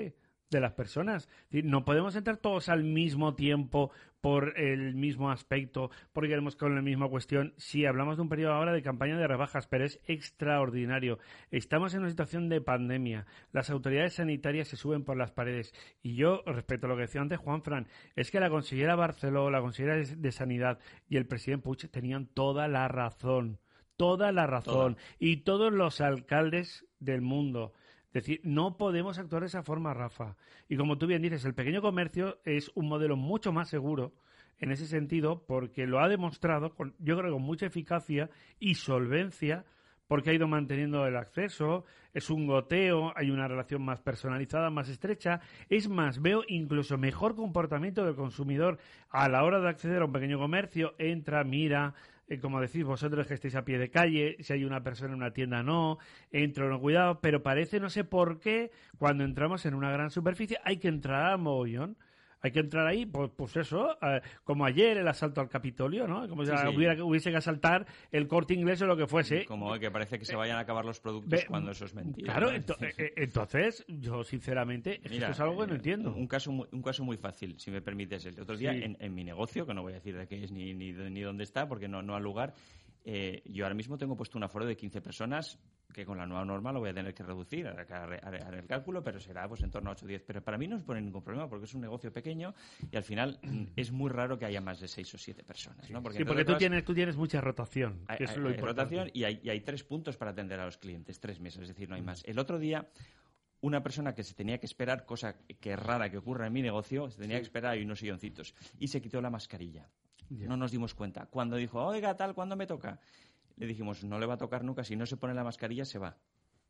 de las personas. Es decir, no podemos entrar todos al mismo tiempo por el mismo aspecto, porque queremos con la misma cuestión. Sí, hablamos de un periodo ahora de campaña de rebajas, pero es extraordinario. Estamos en una situación de pandemia. Las autoridades sanitarias se suben por las paredes. Y yo, respecto a lo que decía antes Juan Fran, es que la consellera Barceló, la consellera de Sanidad y el presidente Puig tenían toda la razón. Toda la razón. Toda. Y todos los alcaldes del mundo. Es decir, no podemos actuar de esa forma, Rafa. Y como tú bien dices, el pequeño comercio es un modelo mucho más seguro en ese sentido porque lo ha demostrado, con, yo creo, con mucha eficacia y solvencia, porque ha ido manteniendo el acceso, es un goteo, hay una relación más personalizada, más estrecha. Es más, veo incluso mejor comportamiento del consumidor a la hora de acceder a un pequeño comercio. Entra, mira, eh, como decís vosotros que estáis a pie de calle, si hay una persona en una tienda no, entro, no, cuidado, pero parece, no sé por qué, cuando entramos en una gran superficie hay que entrar al mogollón. Hay que entrar ahí, pues, pues eso, eh, como ayer el asalto al Capitolio, ¿no? Como si sí, sí. Hubiera, hubiese que asaltar el Corte Inglés o lo que fuese. Como que parece que se vayan a acabar los productos Ve, cuando eso es mentira. Claro, ¿no? ento, eh, entonces, yo sinceramente, Mira, esto es algo que no entiendo. Un caso, muy, un caso muy fácil, si me permites. El otro día, sí. en, en mi negocio, que no voy a decir de qué es ni, ni, ni dónde está, porque no, no ha lugar, eh, yo ahora mismo tengo puesto un aforo de quince personas, que con la nueva norma lo voy a tener que reducir, haré el cálculo, pero será pues en torno a ocho o diez. Pero para mí no supone ningún problema porque es un negocio pequeño y al final es muy raro que haya más de seis o siete personas, ¿no? Porque sí, porque tú tienes, tú tienes mucha rotación. Hay, que eso hay, es lo hay importante. rotación y hay, y hay tres puntos para atender a los clientes, tres meses, es decir, no hay más. El otro día, una persona que se tenía que esperar, cosa que es rara que ocurra en mi negocio, se tenía sí. que esperar y unos silloncitos y se quitó la mascarilla. Yeah. No nos dimos cuenta. Cuando dijo, oiga, tal, ¿cuándo me toca? Le dijimos, no le va a tocar nunca, si no se pone la mascarilla se va.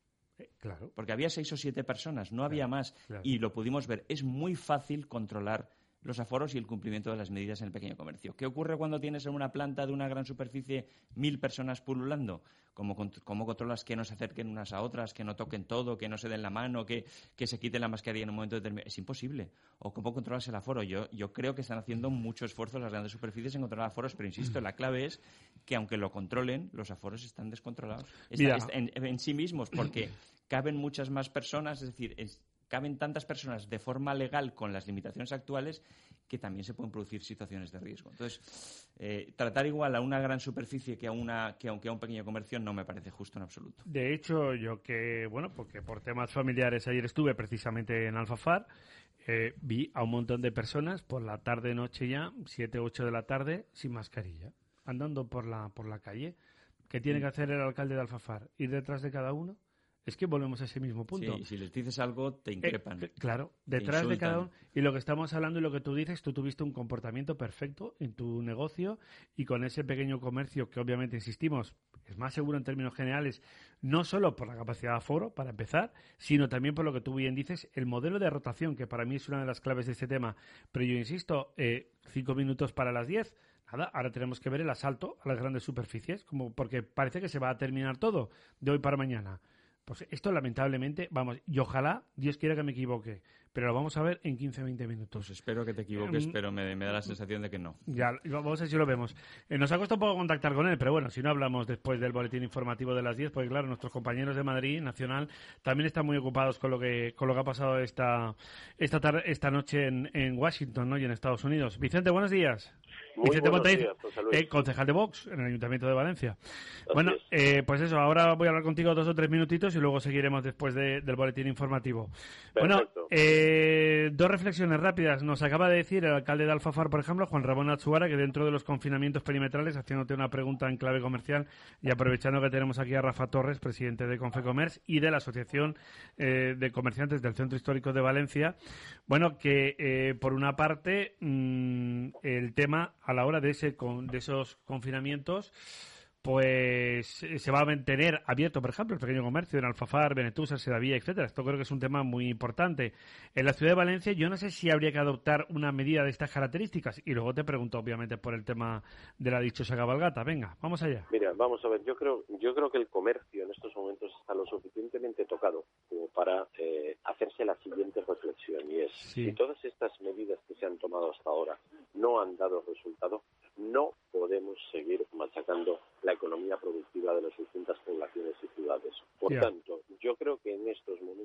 Claro. Porque había seis o siete personas, no claro, había más. Claro. Y lo pudimos ver. Es muy fácil controlar los aforos y el cumplimiento de las medidas en el pequeño comercio. ¿Qué ocurre cuando tienes en una planta de una gran superficie mil personas pululando? ¿Cómo, cómo controlas que no se acerquen unas a otras, que no toquen todo, que no se den la mano, que, que se quiten la mascarilla en un momento determinado? Es imposible. ¿O cómo controlas el aforo? Yo, yo creo que están haciendo mucho esfuerzo las grandes superficies en controlar aforos, pero insisto, la clave es que aunque lo controlen, los aforos están descontrolados. Están, están en, en sí mismos, porque caben muchas más personas, es decir, es, caben tantas personas de forma legal con las limitaciones actuales que también se pueden producir situaciones de riesgo. Entonces, eh, tratar igual a una gran superficie que a una que aunque a un pequeño comercio no me parece justo en absoluto. De hecho, yo que, bueno, porque por temas familiares ayer estuve precisamente en Alfafar, eh, vi a un montón de personas por la tarde-noche ya, siete, ocho de la tarde, sin mascarilla, andando por la, por la calle. ¿Qué tiene que hacer el alcalde de Alfafar? ¿Ir detrás de cada uno? Es que volvemos a ese mismo punto. Sí, si les dices algo, te increpan. Eh, claro, detrás de cada uno. Y lo que estamos hablando y lo que tú dices, tú tuviste un comportamiento perfecto en tu negocio y con ese pequeño comercio que obviamente, insistimos, es más seguro en términos generales, no solo por la capacidad de aforo, para empezar, sino también por lo que tú bien dices, el modelo de rotación, que para mí es una de las claves de este tema. Pero yo insisto, eh, cinco minutos para las diez. Nada, ahora tenemos que ver el asalto a las grandes superficies, como porque parece que se va a terminar todo de hoy para mañana. Pues esto lamentablemente, vamos, y ojalá, Dios quiera que me equivoque, pero lo vamos a ver en quince a veinte minutos. Pues espero que te equivoques, um, pero me, me da la sensación de que no. Ya, vamos a ver si lo vemos. Eh, nos ha costado un poco contactar con él, pero bueno, si no hablamos después del boletín informativo de las diez, porque claro, nuestros compañeros de Madrid, Nacional, también están muy ocupados con lo que con lo que ha pasado esta esta tarde, esta noche en, en Washington, ¿no? Y en Estados Unidos. Vicente, buenos días. Muy Vicente buenos días, José Luis. Eh, concejal de Vox en el Ayuntamiento de Valencia. Así bueno, eh, pues eso, ahora voy a hablar contigo dos o tres minutitos y luego seguiremos después de, del boletín informativo. Perfecto. Bueno, eh, dos reflexiones rápidas. Nos acaba de decir el alcalde de Alfafar, por ejemplo, Juan Ramón Atsuara, que dentro de los confinamientos perimetrales, haciéndote una pregunta en clave comercial y aprovechando que tenemos aquí a Rafa Torres, presidente de Confecomerç y de la Asociación eh, de Comerciantes del Centro Histórico de Valencia, bueno, que eh, por una parte mmm, el tema a la hora de ese de esos confinamientos, pues se va a mantener abierto, por ejemplo, el pequeño comercio en Alfafar, Benetús, Sedavía, etcétera. Esto creo que es un tema muy importante. En la ciudad de Valencia, yo no sé si habría que adoptar una medida de estas características. Y luego te pregunto, obviamente, por el tema de la dichosa cabalgata. Venga, vamos allá. Mira, vamos a ver. Yo creo, yo creo que el comercio en estos momentos está lo suficientemente tocado como para eh, hacerse la siguiente reflexión. Y es, sí. si todas estas medidas que se han tomado hasta ahora no han dado resultado, no podemos seguir machacando la economía productiva de las distintas poblaciones y ciudades. Por yeah. tanto, yo creo que en estos momentos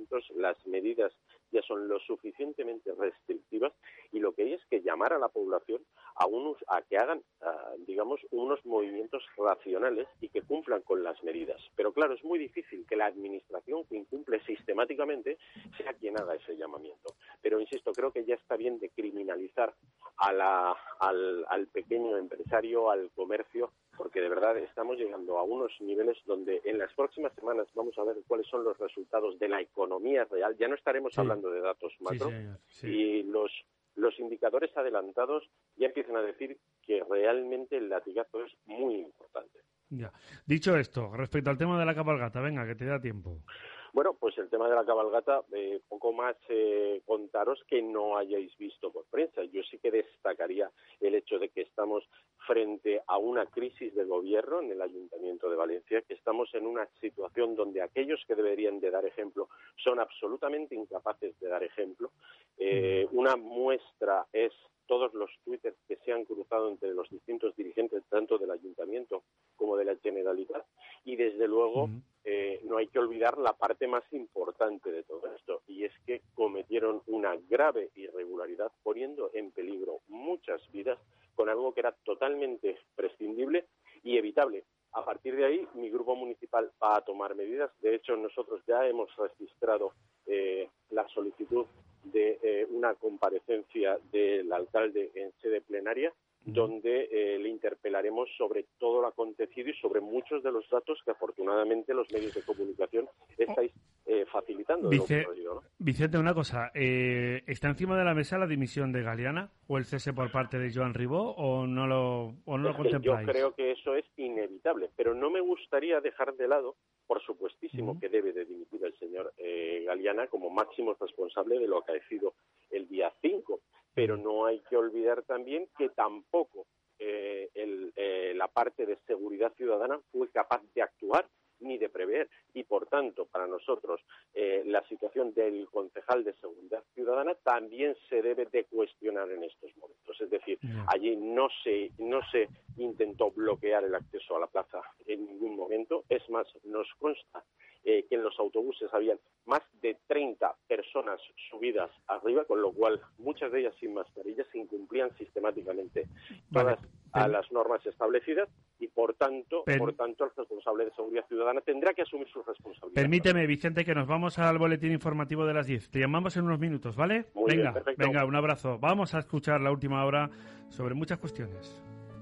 momentos las medidas ya son lo suficientemente restrictivas y lo que hay es que llamar a la población a unos a que hagan, uh, digamos, unos movimientos racionales y que cumplan con las medidas. Pero claro, es muy difícil que la administración que incumple sistemáticamente sea quien haga ese llamamiento. Pero insisto, creo que ya está bien de criminalizar a la, al, al pequeño empresario, al comercio, porque de verdad estamos llegando a unos niveles donde en las próximas semanas vamos a ver cuáles son los resultados de la economía real. Ya no estaremos sí. hablando de datos macro, sí, sí. y los los indicadores adelantados ya empiezan a decir que realmente el latigazo es muy importante. Ya. Dicho esto, respecto al tema de la cabalgata, venga, que te da tiempo. Bueno, pues el tema de la cabalgata, eh, poco más eh, contaros que no hayáis visto por prensa. Yo sí que destacaría el hecho de que estamos frente a una crisis de gobierno en el Ayuntamiento de Valencia, que estamos en una situación donde aquellos que deberían de dar ejemplo son absolutamente incapaces de dar ejemplo. Eh, una muestra es todos los twitters que se han cruzado entre los distintos dirigentes, tanto del Ayuntamiento como de la Generalitat, y desde luego uh-huh. eh, no hay que olvidar la parte más importante de todo esto, y es que cometieron una grave irregularidad poniendo en peligro muchas vidas con algo que era totalmente prescindible y evitable. A partir de ahí, mi grupo municipal va a tomar medidas. De hecho, nosotros ya hemos registrado eh, la solicitud de eh, una comparecencia del alcalde en sede plenaria, donde eh, le interpelaremos sobre todo lo acontecido y sobre muchos de los datos que afortunadamente los medios de comunicación estáis eh, facilitando. Vice, de lo ocurrido, ¿no? Vicente, una cosa, eh, ¿está encima de la mesa la dimisión de Galiana o el cese por parte de Joan Ribó o no lo, o no lo contempláis? Yo creo que eso es inevitable, pero no me gustaría dejar de lado, por supuestísimo, uh-huh. que debe de dimitir el señor eh, Galiana como máximo responsable de lo acaecido el día cinco. Pero no hay que olvidar también que tampoco eh, el, eh, la parte de seguridad ciudadana fue capaz de actuar ni de prever. Y, por tanto, para nosotros, eh, la situación del concejal de seguridad ciudadana también se debe de cuestionar en estos momentos. Es decir, no. allí no se, no se intentó bloquear el acceso a la plaza en ningún momento. Es más, nos consta eh, que en los autobuses habían más de treinta personas subidas arriba, con lo cual muchas de ellas sin mascarillas incumplían sistemáticamente vale. todas a las normas establecidas y por tanto, per... por tanto el responsable de seguridad ciudadana tendrá que asumir su responsabilidad. Permíteme, Vicente, que nos vamos al boletín informativo de las diez. Te llamamos en unos minutos, ¿vale? Muy venga, bien, perfecto. Venga, un abrazo. Vamos a escuchar la última hora sobre muchas cuestiones.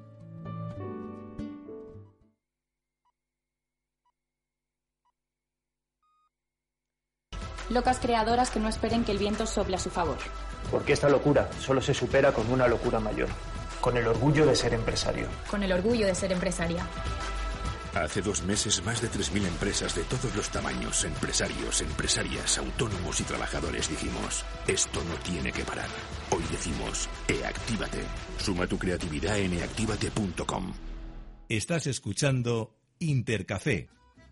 Locas creadoras que no esperen que el viento sople a su favor. Porque esta locura solo se supera con una locura mayor. Con el orgullo de ser empresario. Con el orgullo de ser empresaria. Hace dos meses, más de tres mil empresas de todos los tamaños, empresarios, empresarias, autónomos y trabajadores dijimos, esto no tiene que parar. Hoy decimos, eActívate. Suma tu creatividad en e actívate punto com. Estás escuchando Intercafé.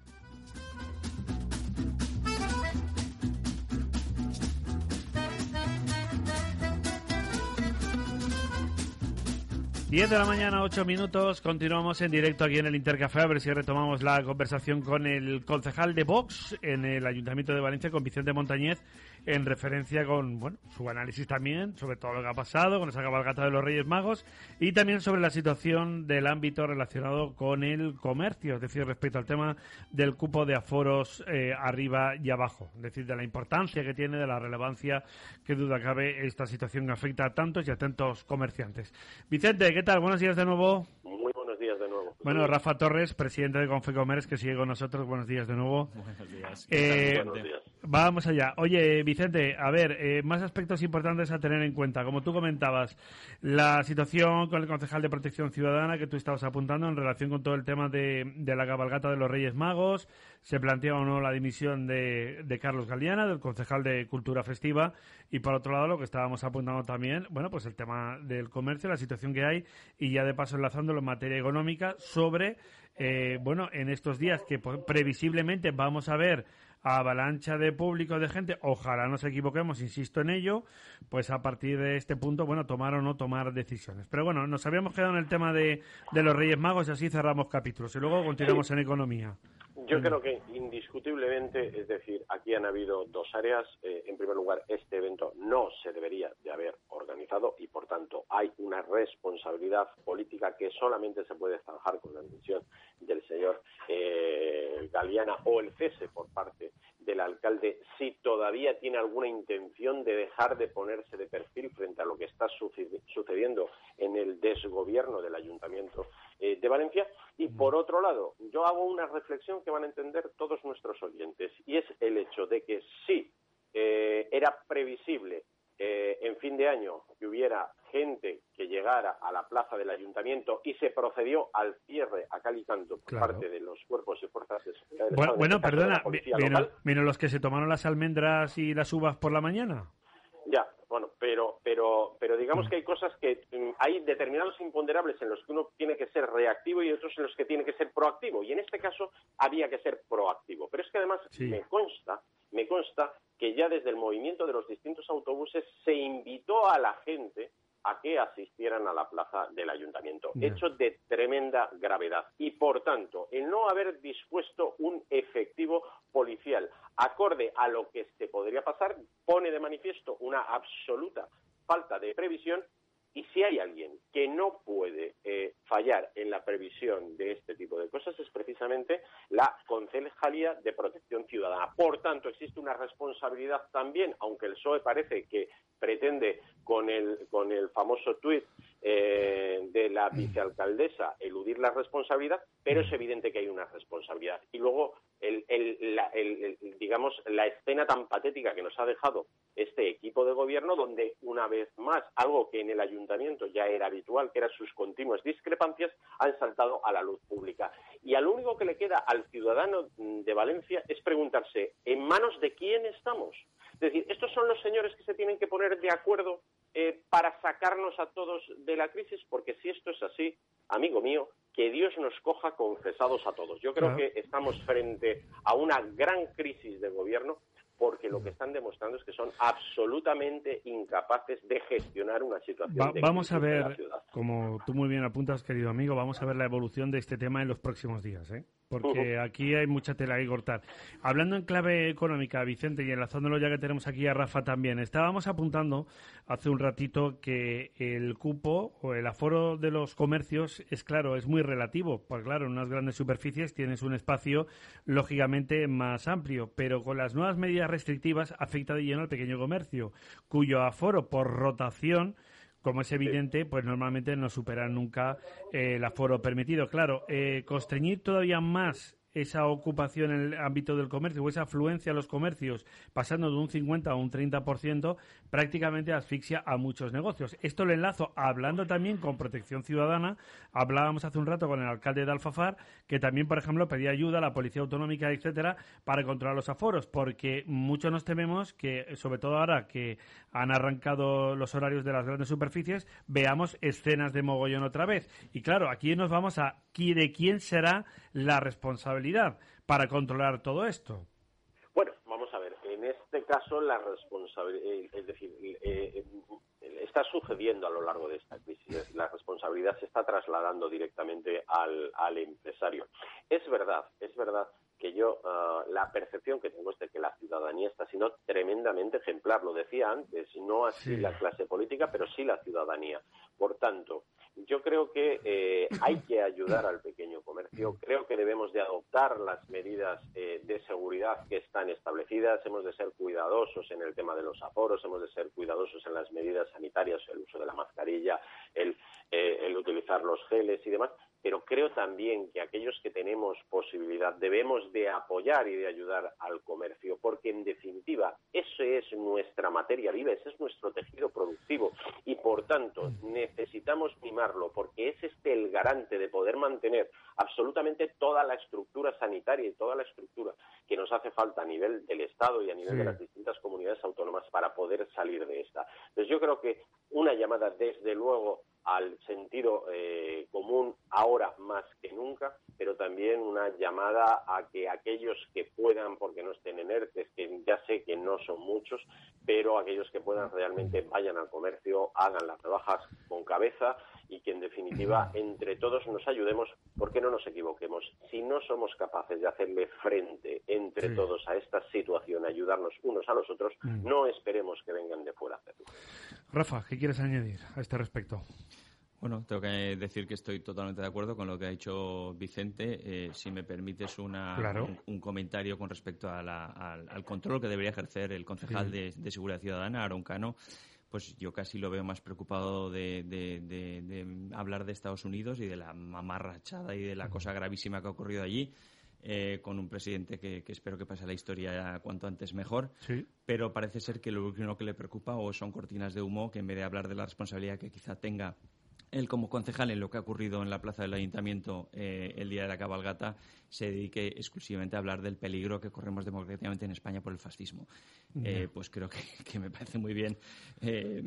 diez de la mañana, ocho minutos, continuamos en directo aquí en el Intercafé, a ver si retomamos la conversación con el concejal de Vox en el Ayuntamiento de Valencia, con Vicente Montañez, en referencia con, bueno, su análisis también sobre todo lo que ha pasado con esa cabalgata de los Reyes Magos y también sobre la situación del ámbito relacionado con el comercio, es decir, respecto al tema del cupo de aforos eh, arriba y abajo, es decir, de la importancia que tiene, de la relevancia que duda cabe esta situación que afecta a tantos y a tantos comerciantes. Vicente, ¿qué tal? Buenos días de nuevo. Muy buenos días de nuevo. Bueno, Rafa Torres, presidente de Confecomers, que sigue con nosotros. Buenos días de nuevo. Buenos días. Eh, buenos días. Vamos allá. Oye, Vicente, a ver, eh, más aspectos importantes a tener en cuenta. Como tú comentabas, la situación con el concejal de Protección Ciudadana que tú estabas apuntando en relación con todo el tema de, de la cabalgata de los Reyes Magos. Se plantea o no la dimisión de, de Carlos Galiana, del concejal de Cultura Festiva. Y por otro lado, lo que estábamos apuntando también, bueno, pues el tema del comercio, la situación que hay, y ya de paso enlazándolo en materia económica sobre, eh, bueno, en estos días que pues, previsiblemente vamos a ver avalancha de público, de gente, ojalá nos equivoquemos, insisto en ello, pues a partir de este punto, bueno, tomar o no tomar decisiones. Pero bueno, nos habíamos quedado en el tema de, de los Reyes Magos y así cerramos capítulos y luego continuamos en economía. Yo creo que indiscutiblemente, es decir, aquí han habido dos áreas. Eh, en primer lugar, este evento no se debería de haber organizado y, por tanto, hay una responsabilidad política que solamente se puede zanjar con la dimisión del señor eh, Galiana o el cese por parte del alcalde, si todavía tiene alguna intención de dejar de ponerse de perfil frente a lo que está sucediendo en el desgobierno del Ayuntamiento eh, de Valencia. Y por otro lado, yo hago una reflexión que van a entender todos nuestros oyentes, y es el hecho de que sí eh, era previsible eh, en fin de año que hubiera gente que llegara a la plaza del Ayuntamiento y se procedió al cierre a cal y canto por claro. parte de los cuerpos y fuerzas de seguridad del bueno, Estado, bueno perdona, menos, menos los que se tomaron las almendras y las uvas por la mañana. Ya, bueno, pero pero pero digamos que hay cosas que hay determinados imponderables en los que uno tiene que ser reactivo y otros en los que tiene que ser proactivo, y en este caso había que ser proactivo. Pero es que además sí. me consta, me consta que ya desde el movimiento de los distintos autobuses se invitó a la gente a que asistieran a la plaza del Ayuntamiento. Yeah. Hecho de tremenda gravedad. Y, por tanto, el no haber dispuesto un efectivo policial acorde a lo que se podría pasar pone de manifiesto una absoluta falta de previsión. Y si hay alguien que no puede eh, fallar en la previsión de este tipo de cosas es precisamente la Concejalía de Protección Ciudadana. Por tanto, existe una responsabilidad también, aunque el P S O E parece que pretende con el con el famoso tuit eh, de la vicealcaldesa eludir la responsabilidad, pero es evidente que hay una responsabilidad. Y luego, el, el, la, el, el, digamos, la escena tan patética que nos ha dejado este equipo de gobierno, donde una vez más, algo que en el ayuntamiento ya era habitual, que eran sus continuas discrepancias, han saltado a la luz pública. Y a lo único que le queda al ciudadano de Valencia es preguntarse, ¿en manos de quién estamos? Es decir, estos son los señores que se tienen que poner de acuerdo eh, para sacarnos a todos de la crisis, porque si esto es así, amigo mío, que Dios nos coja confesados a todos. Yo creo que estamos frente a una gran crisis de gobierno, porque lo que están demostrando es que son absolutamente incapaces de gestionar una situación Va, de vamos crisis a ver, de la ciudad. Como tú muy bien apuntas, querido amigo, vamos a ver la evolución de este tema en los próximos días, ¿eh? Porque uh-huh. aquí hay mucha tela que cortar. Hablando en clave económica, Vicente, y enlazándolo ya que tenemos aquí a Rafa también, estábamos apuntando hace un ratito que el cupo o el aforo de los comercios es claro, es muy relativo, porque claro, en unas grandes superficies tienes un espacio lógicamente más amplio, pero con las nuevas medidas restrictivas afecta de lleno al pequeño comercio, cuyo aforo por rotación, como es evidente, pues normalmente no superan nunca eh, el aforo permitido. Claro, eh, constreñir todavía más esa ocupación en el ámbito del comercio o esa afluencia a los comercios, pasando de un cincuenta a un treinta por ciento, prácticamente asfixia a muchos negocios. Esto lo enlazo hablando también con Protección Ciudadana. Hablábamos hace un rato con el alcalde de Alfafar, que también, por ejemplo, pedía ayuda a la Policía Autonómica, etcétera, para controlar los aforos, porque muchos nos tememos que, sobre todo ahora que han arrancado los horarios de las grandes superficies, veamos escenas de mogollón otra vez. Y claro, aquí nos vamos a de quién será la responsabilidad para controlar todo esto. Bueno, vamos a ver, en este caso la responsabilidad, es decir, eh, está sucediendo a lo largo de esta crisis, la responsabilidad se está trasladando directamente al, al empresario. Es verdad, es verdad que yo, uh, la percepción que tengo es de que la ciudadanía está siendo tremendamente ejemplar, lo decía antes, no así sí. la clase política, pero sí la ciudadanía. Por tanto, yo creo que eh, hay que ayudar al pequeño comercio, creo que debemos de adoptar las medidas eh, de seguridad que están establecidas, hemos de ser cuidadosos en el tema de los aforos, hemos de ser cuidadosos en las medidas sanitarias, el uso de la mascarilla, el, eh, el utilizar los geles y demás, pero creo también que aquellos que tenemos posibilidad debemos de apoyar y de ayudar al comercio, porque en definitiva eso es nuestra materia viva, ese es nuestro tejido productivo y por tanto necesitamos mimarlo, porque es este el garante de poder mantener absolutamente toda la estructura sanitaria y toda la estructura que nos hace falta a nivel del Estado y a nivel sí. de las distintas comunidades autónomas para poder salir de esta. Entonces yo creo que una llamada desde luego al sentido eh, común ahora más que nunca, pero también una llamada a que aquellos que puedan, porque no estén en ERTES, que ya sé que no son muchos, pero aquellos que puedan realmente vayan al comercio, hagan las rebajas con cabeza y que en definitiva entre todos nos ayudemos, porque no nos equivoquemos. Si no somos capaces de hacerle frente entre sí. todos a esta situación, ayudarnos unos a los otros, mm. no esperemos que vengan de fuera a hacerlo. Rafa, ¿qué quieres añadir a este respecto? Bueno, tengo que decir que estoy totalmente de acuerdo con lo que ha dicho Vicente. Eh, si me permites una, claro. un, un comentario con respecto a la, al, al control que debería ejercer el concejal sí. de, de Seguridad Ciudadana, Aaron Cano, pues yo casi lo veo más preocupado de, de, de, de hablar de Estados Unidos y de la mamarrachada y de la cosa gravísima que ha ocurrido allí. Eh, con un presidente que, que espero que pase a la historia cuanto antes mejor, sí. pero parece ser que lo único que le preocupa o son cortinas de humo, que en vez de hablar de la responsabilidad que quizá tenga él como concejal en lo que ha ocurrido en la plaza del Ayuntamiento eh, el día de la cabalgata, se dedique exclusivamente a hablar del peligro que corremos democráticamente en España por el fascismo. Yeah. Eh, pues creo que, que me parece muy bien eh,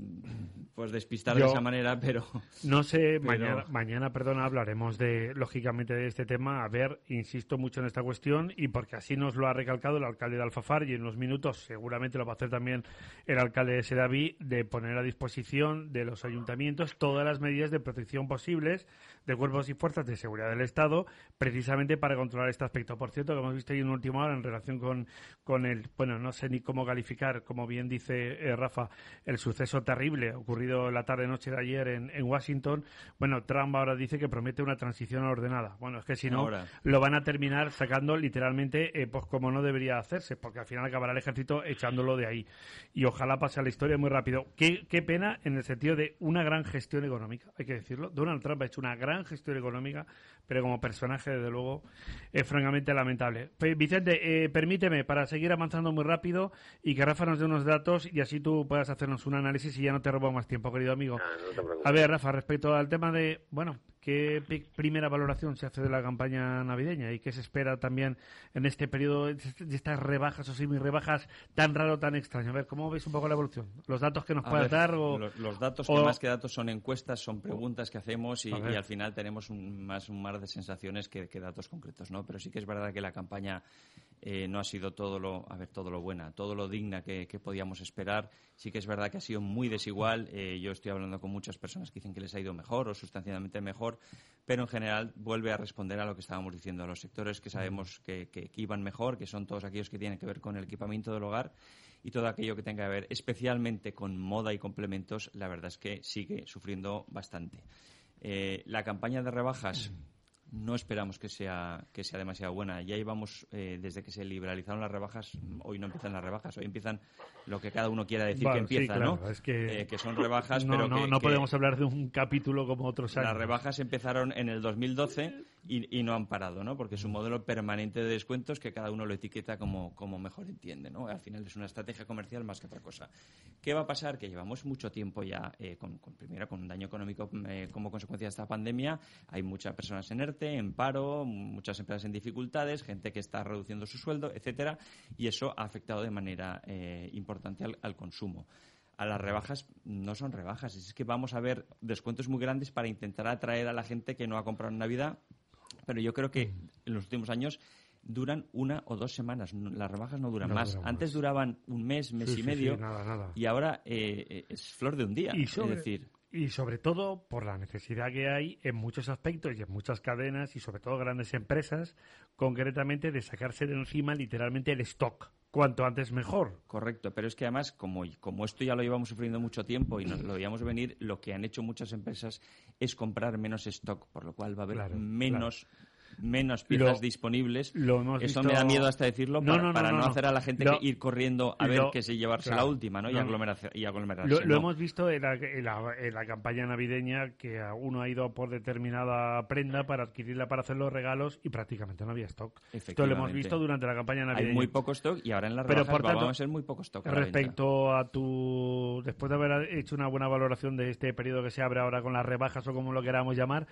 pues despistar Yo, de esa manera, pero... No sé, pero... mañana, mañana perdona, hablaremos de lógicamente de este tema. A ver, insisto mucho en esta cuestión y porque así nos lo ha recalcado el alcalde de Alfafar y en unos minutos seguramente lo va a hacer también el alcalde de Sedaví, de poner a disposición de los ayuntamientos todas las medidas de protección posibles de cuerpos y fuerzas de seguridad del Estado, precisamente para controlar este aspecto. Por cierto, que hemos visto ahí en última hora en relación con, con el, bueno, no sé ni cómo calificar, como bien dice eh, Rafa, el suceso terrible ocurrido la tarde-noche de ayer en, en Washington. Bueno, Trump ahora dice que promete una transición ordenada. Bueno, es que si no, ahora. lo van a terminar sacando literalmente, eh, pues como no debería hacerse, porque al final acabará el ejército echándolo de ahí. Y ojalá pase a la historia muy rápido. Qué, qué pena en el sentido de una gran gestión económica, hay que decirlo. Donald Trump ha hecho una gran gestión económica, pero como personaje, desde luego, es francamente lamentable. Vicente, eh, permíteme, para seguir avanzando muy rápido y que Rafa nos dé unos datos y así tú puedas hacernos un análisis y ya no te robo más tiempo, querido amigo. Ah, no a ver, Rafa, respecto al tema de, bueno, ¿qué primera valoración se hace de la campaña navideña y qué se espera también en este periodo de estas rebajas o semi-rebajas tan raro, tan extraño? A ver, ¿cómo veis un poco la evolución? ¿Los datos que nos puedas dar? O, los, los datos, o, que más que datos son encuestas, son preguntas que hacemos y, y al final tenemos un, más un mar de sensaciones que, que datos concretos, ¿no? Pero sí que es verdad que la campaña eh, no ha sido todo lo, a ver, todo lo buena, todo lo digna que, que podíamos esperar. Sí que es verdad que ha sido muy desigual. Eh, yo estoy hablando con muchas personas que dicen que les ha ido mejor o sustancialmente mejor, pero en general vuelve a responder a lo que estábamos diciendo, a los sectores que sabemos que, que, que iban mejor, que son todos aquellos que tienen que ver con el equipamiento del hogar y todo aquello que tenga que ver especialmente con moda y complementos, la verdad es que sigue sufriendo bastante. Eh, la campaña de rebajas no esperamos que sea que sea demasiado buena. Ya íbamos, eh, desde que se liberalizaron las rebajas, hoy no empiezan las rebajas, hoy empiezan lo que cada uno quiera decir vale, que empieza, sí, claro, ¿no? Es que, eh, que son rebajas, no, pero no, que... No que podemos hablar de un capítulo como otros años. Las rebajas empezaron en el dos mil doce y, y no han parado, ¿no? Porque es un modelo permanente de descuentos que cada uno lo etiqueta como, como mejor entiende, ¿no? Al final es una estrategia comercial más que otra cosa. ¿Qué va a pasar? Que llevamos mucho tiempo ya, eh, con, con, primero con un daño económico eh, como consecuencia de esta pandemia. Hay muchas personas en ERTE, en paro, muchas empresas en dificultades, gente que está reduciendo su sueldo, etcétera, y eso ha afectado de manera eh, importante al, al consumo. A las rebajas no son rebajas, es que vamos a ver descuentos muy grandes para intentar atraer a la gente que no ha comprado en Navidad, pero yo creo que en los últimos años duran una o dos semanas, las rebajas no duran no más. Dura Antes más. duraban un mes, mes sí, y sí, medio, sí, nada, nada. Y ahora eh, es flor de un día, y sobre, es decir... Y sobre todo por la necesidad que hay en muchos aspectos y en muchas cadenas y sobre todo grandes empresas, concretamente de sacarse de encima literalmente el stock. Cuanto antes mejor. Correcto, pero es que además, como, como esto ya lo íbamos sufriendo mucho tiempo y nos lo veíamos venir, lo que han hecho muchas empresas es comprar menos stock, por lo cual va a haber claro, menos... Claro. menos piezas lo, lo disponibles. hemos Eso visto... me da miedo hasta decirlo no, para no, no, para no, no, no hacer a la gente lo, que ir corriendo a ver lo, que se llevarse claro, la última, ¿no? Y, no, aglomerarse, y aglomerarse. Lo, ¿no? lo hemos visto en la, en, la, en la campaña navideña que uno ha ido por determinada prenda para adquirirla para hacer los regalos y prácticamente no había stock. Esto lo hemos visto durante la campaña navideña. Hay muy poco stock y ahora en las rebajas vamos a ser muy poco stock. Respecto a tu... Después de haber hecho una buena valoración de este periodo que se abre ahora con las rebajas o como lo queramos llamar,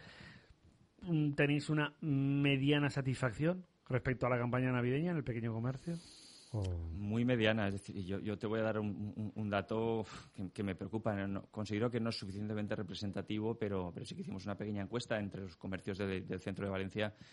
¿tenéis una mediana satisfacción respecto a la campaña navideña en el pequeño comercio? Oh. Muy mediana, es decir, yo, yo te voy a dar un, un, un dato que, que me preocupa. No, considero que no es suficientemente representativo, pero, pero sí que hicimos una pequeña encuesta entre los comercios de, del centro de Valencia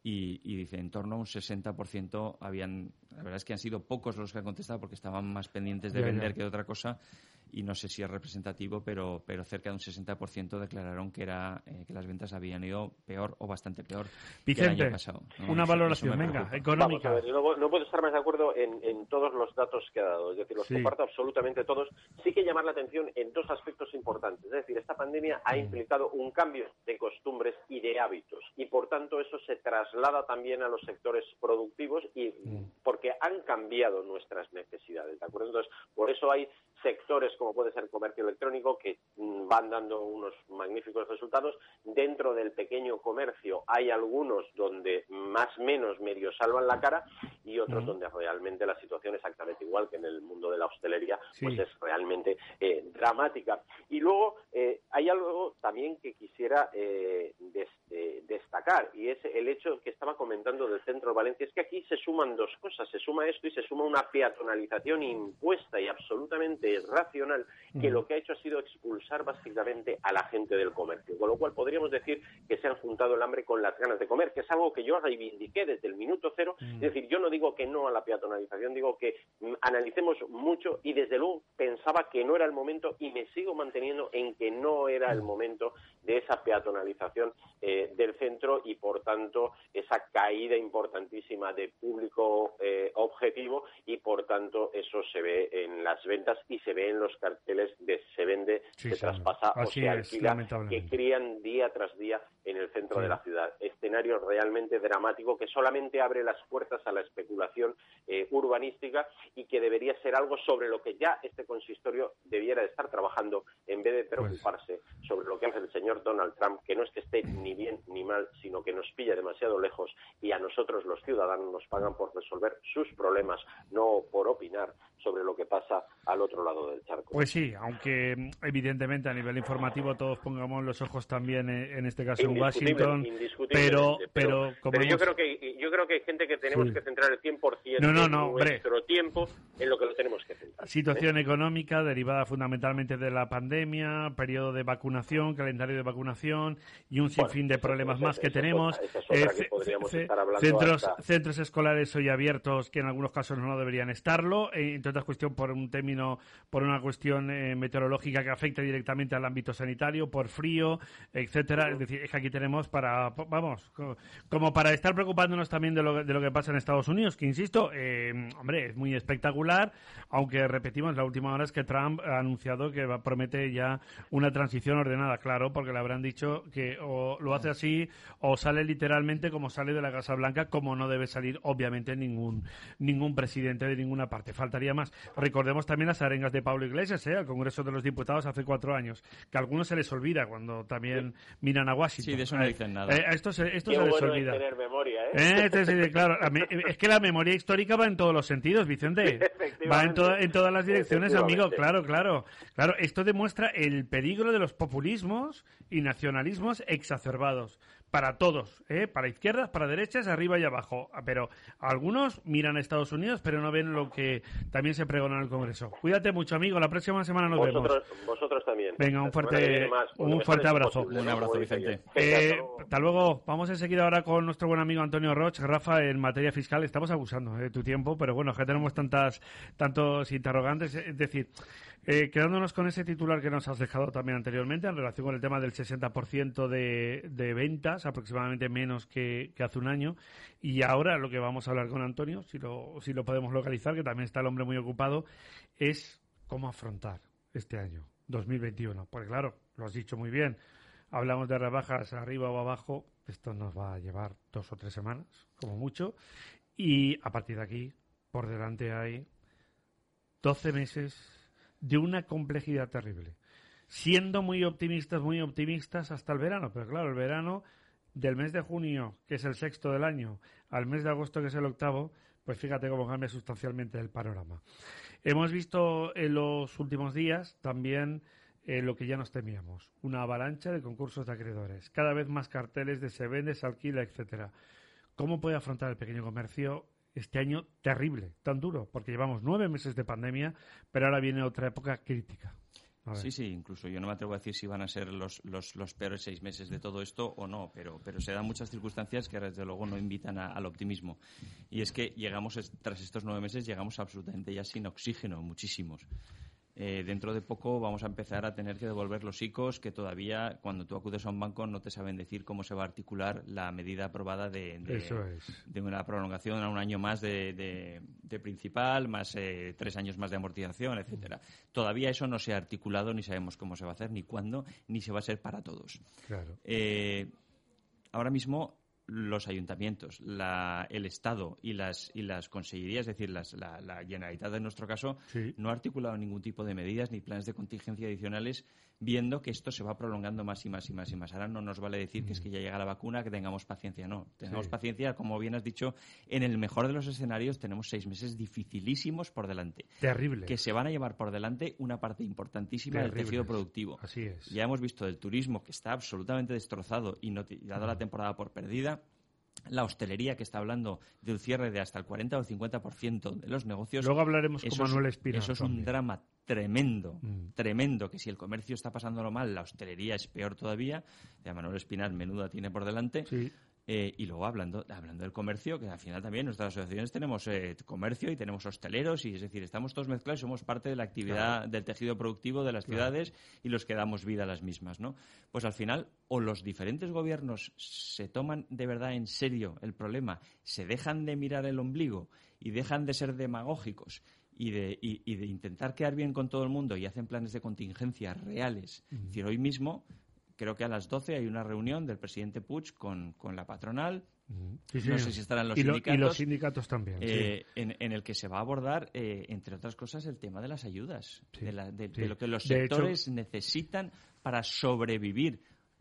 y, y dice, en torno a un sesenta por ciento habían... La verdad es que han sido pocos los que han contestado porque estaban más pendientes de ya, vender ya. que de otra cosa, y no sé si es representativo, pero, pero cerca de un sesenta por ciento declararon que era eh, que las ventas habían ido peor o bastante peor Vicente, que el año pasado. ¿no? una Eso- valoración, eso me venga, preocupa. económica. Vamos a ver, no, no puedo estar más de acuerdo en, en todos los datos que ha dado, es decir, los Sí. comparto absolutamente todos. Sí que llamar la atención en dos aspectos importantes, es decir, esta pandemia ha implicado un cambio de costumbres y de hábitos, y por tanto eso se traslada también a los sectores productivos, y porque han cambiado nuestras necesidades, ¿de acuerdo? Entonces, por eso hay sectores como puede ser el comercio electrónico que mm, van dando unos magníficos resultados. Dentro del pequeño comercio hay algunos donde más o menos medio salvan la cara y otros Mm. donde realmente la situación es exactamente igual que en el mundo de la hostelería, Sí. pues es realmente eh, dramática. Y luego eh, hay algo también que quisiera eh, des- eh, destacar, y es el hecho que estaba comentando del centro de Valencia. Es que aquí se suman dos cosas, se suma esto y se suma una peatonalización impuesta y absolutamente irracional, que Mm. lo que ha hecho ha sido expulsar básicamente a la gente del comercio, con lo cual podríamos decir que se han juntado el hambre con las ganas de comer, que es algo que yo reivindiqué desde el minuto cero. Mm. Es decir, yo no digo que no a la peatonalización, digo que mm, analicemos mucho, y desde luego pensaba que no era el momento, y me sigo manteniendo en que no era el momento de esa peatonalización eh, del centro, y por tanto esa caída importantísima de público eh, objetivo, y por tanto eso se ve en las ventas y se ve en los carteles de se vende, Sí, se señor. traspasa o Así se es, alquila, que lamentablemente. crían día tras día en el centro Sí. de la ciudad. Escenario realmente dramático que solamente abre las puertas a la especulación eh, urbanística, y que debería ser algo sobre lo que ya este consistorio debiera de estar trabajando, en vez de preocuparse Pues. sobre lo que hace el señor Donald Trump, que no es que esté ni bien ni mal, sino que nos pilla demasiado lejos, y a nosotros los ciudadanos nos pagan por resolver sus problemas, no por opinar sobre lo que pasa al otro lado del charco. Pues sí, aunque mm, evidentemente a nivel informativo todos pongamos los ojos también eh, en este caso en Indiscutible, Washington, indiscutiblemente, pero pero como pero yo hemos- creo que yo creo que hay gente que tenemos Sí. que centrar el cien por ciento No, no, de no, hombre. nuestro tiempo en lo que lo tenemos que centrar. situación económica derivada fundamentalmente de la pandemia, periodo de vacunación, calendario de vacunación y un sinfín de esa- problemas esa- más que esa es tenemos. otra- esa es otra Eh, que ce- podríamos ce- estar hablando centros, hasta- centros escolares hoy abiertos que en algunos casos no deberían estarlo, eh, entre otras cuestiones por un término, por una cuestión eh, meteorológica que afecta directamente al ámbito sanitario, por frío, etcétera. Es decir, es que aquí tenemos para, vamos, co- como para estar preocupándonos también de lo, de lo que pasa en Estados Unidos, que insisto, eh, hombre, es muy espectacular, aunque repetimos, la última hora es que Trump ha anunciado que va, promete ya una transición ordenada, claro, porque le habrán dicho que o lo hace así o sale literalmente como sale de la Casa Blanca, como no debe salir, obviamente, ningún ningún presidente de ninguna parte. Faltaría más. Recordemos también las arengas de Pablo Iglesias, ¿eh? Al Congreso de los Diputados hace cuatro años, que a algunos se les olvida cuando también miran a Washington. Sí, de eso no Eh, dicen nada. eh, a esto se, esto Qué se les bueno olvida. es tener memoria, ¿eh? Eh, este sí, claro, la me- es que la memoria histórica va en todos los sentidos, Vicente. Efectivamente. Va en, to- en todas las direcciones, amigo. Efectivamente. Claro, claro. Claro, esto demuestra el peligro de los populismos y nacionalismos exacerbados. Para todos, ¿eh? Para izquierdas, para derechas, arriba y abajo. Pero algunos miran a Estados Unidos, pero no ven lo que también se pregona en el Congreso. Cuídate mucho, amigo. La próxima semana nos Vosotros, vemos. vosotros también. Venga, un La semana fuerte- que viene más, porque un mejor fuerte es abrazo. imposible, Un ¿no? abrazo, Como dice Vicente. yo. Venga, Eh, hasta luego. hasta luego. Vamos enseguida ahora con nuestro buen amigo Antonio Roch. Rafa, en materia fiscal estamos abusando de tu tiempo, pero bueno, es que tenemos tantas, tantos interrogantes. Es decir, eh, quedándonos con ese titular que nos has dejado también anteriormente en relación con el tema del sesenta por ciento de, de ventas, aproximadamente menos que, que hace un año. Y ahora lo que vamos a hablar con Antonio, si lo, si lo podemos localizar, que también está el hombre muy ocupado, es cómo afrontar este año, dos mil veintiuno. Porque claro, lo has dicho muy bien, hablamos de rebajas arriba o abajo, esto nos va a llevar dos o tres semanas, como mucho, y a partir de aquí, por delante hay doce meses de una complejidad terrible. Siendo muy optimistas, muy optimistas hasta el verano, pero claro, el verano del mes de junio, que es el sexto del año, al mes de agosto, que es el octavo, pues fíjate cómo cambia sustancialmente el panorama. Hemos visto en los últimos días también eh, lo que ya nos temíamos, una avalancha de concursos de acreedores, cada vez más carteles de se vende, se alquila, etcétera. ¿Cómo puede afrontar el pequeño comercio este año terrible, tan duro? Porque llevamos nueve meses de pandemia, pero ahora viene otra época crítica. Sí, sí, incluso yo no me atrevo a decir si van a ser los, los, los peores seis meses de todo esto o no, pero, pero se dan muchas circunstancias que desde luego no invitan a, al optimismo. Y es que llegamos, tras estos nueve meses, llegamos absolutamente ya sin oxígeno, muchísimos. Eh, dentro de poco vamos a empezar a tener que devolver los I C Os que todavía, cuando tú acudes a un banco, no te saben decir cómo se va a articular la medida aprobada de, de, Eso es. de una prolongación a un año más de, de, de principal, más eh, tres años más de amortización, etcétera. Todavía eso no se ha articulado, ni sabemos cómo se va a hacer, ni cuándo, ni se va a hacer para todos. Claro. Eh, ahora mismo los ayuntamientos, la, el Estado y las y las consellerías, es decir, las, la, la Generalitat en nuestro caso, sí. no ha articulado ningún tipo de medidas ni planes de contingencia adicionales, viendo que esto se va prolongando más y más y más y más. Ahora no nos vale decir mm. que es que ya llega la vacuna, que tengamos paciencia. No, tengamos sí. paciencia, como bien has dicho, en el mejor de los escenarios tenemos seis meses dificilísimos por delante. Terrible. Que se van a llevar por delante una parte importantísima Terribles. del tejido productivo. Así es. Ya hemos visto del turismo, que está absolutamente destrozado y, no, y dado la temporada por perdida. La hostelería, que está hablando de un cierre de hasta el cuarenta o el cincuenta por ciento de los negocios. Luego hablaremos con Manuel Espina. Eso es un drama tremendo, mm. tremendo, que si el comercio está pasándolo mal, la hostelería es peor todavía. Ya Manuel Espina, menuda tiene por delante. Sí. Eh, y luego hablando hablando del comercio, que al final también en nuestras asociaciones tenemos eh, comercio y tenemos hosteleros, y es decir, estamos todos mezclados y somos parte de la actividad claro. del tejido productivo de las claro. ciudades y los que damos vida a las mismas, ¿no? Pues al final, o los diferentes gobiernos se toman de verdad en serio el problema, se dejan de mirar el ombligo y dejan de ser demagógicos y de, y, y de intentar quedar bien con todo el mundo y hacen planes de contingencia reales. Uh-huh. Es decir, hoy mismo creo que a las doce hay una reunión del presidente Puig con, con la patronal. Sí, sí, no sé si estarán los y lo, sindicatos. Y los sindicatos también. Eh, sí. en, en el que se va a abordar, eh, entre otras cosas, el tema de las ayudas. Sí, de, la, de, sí. de lo que los de sectores hecho, necesitan para sobrevivir.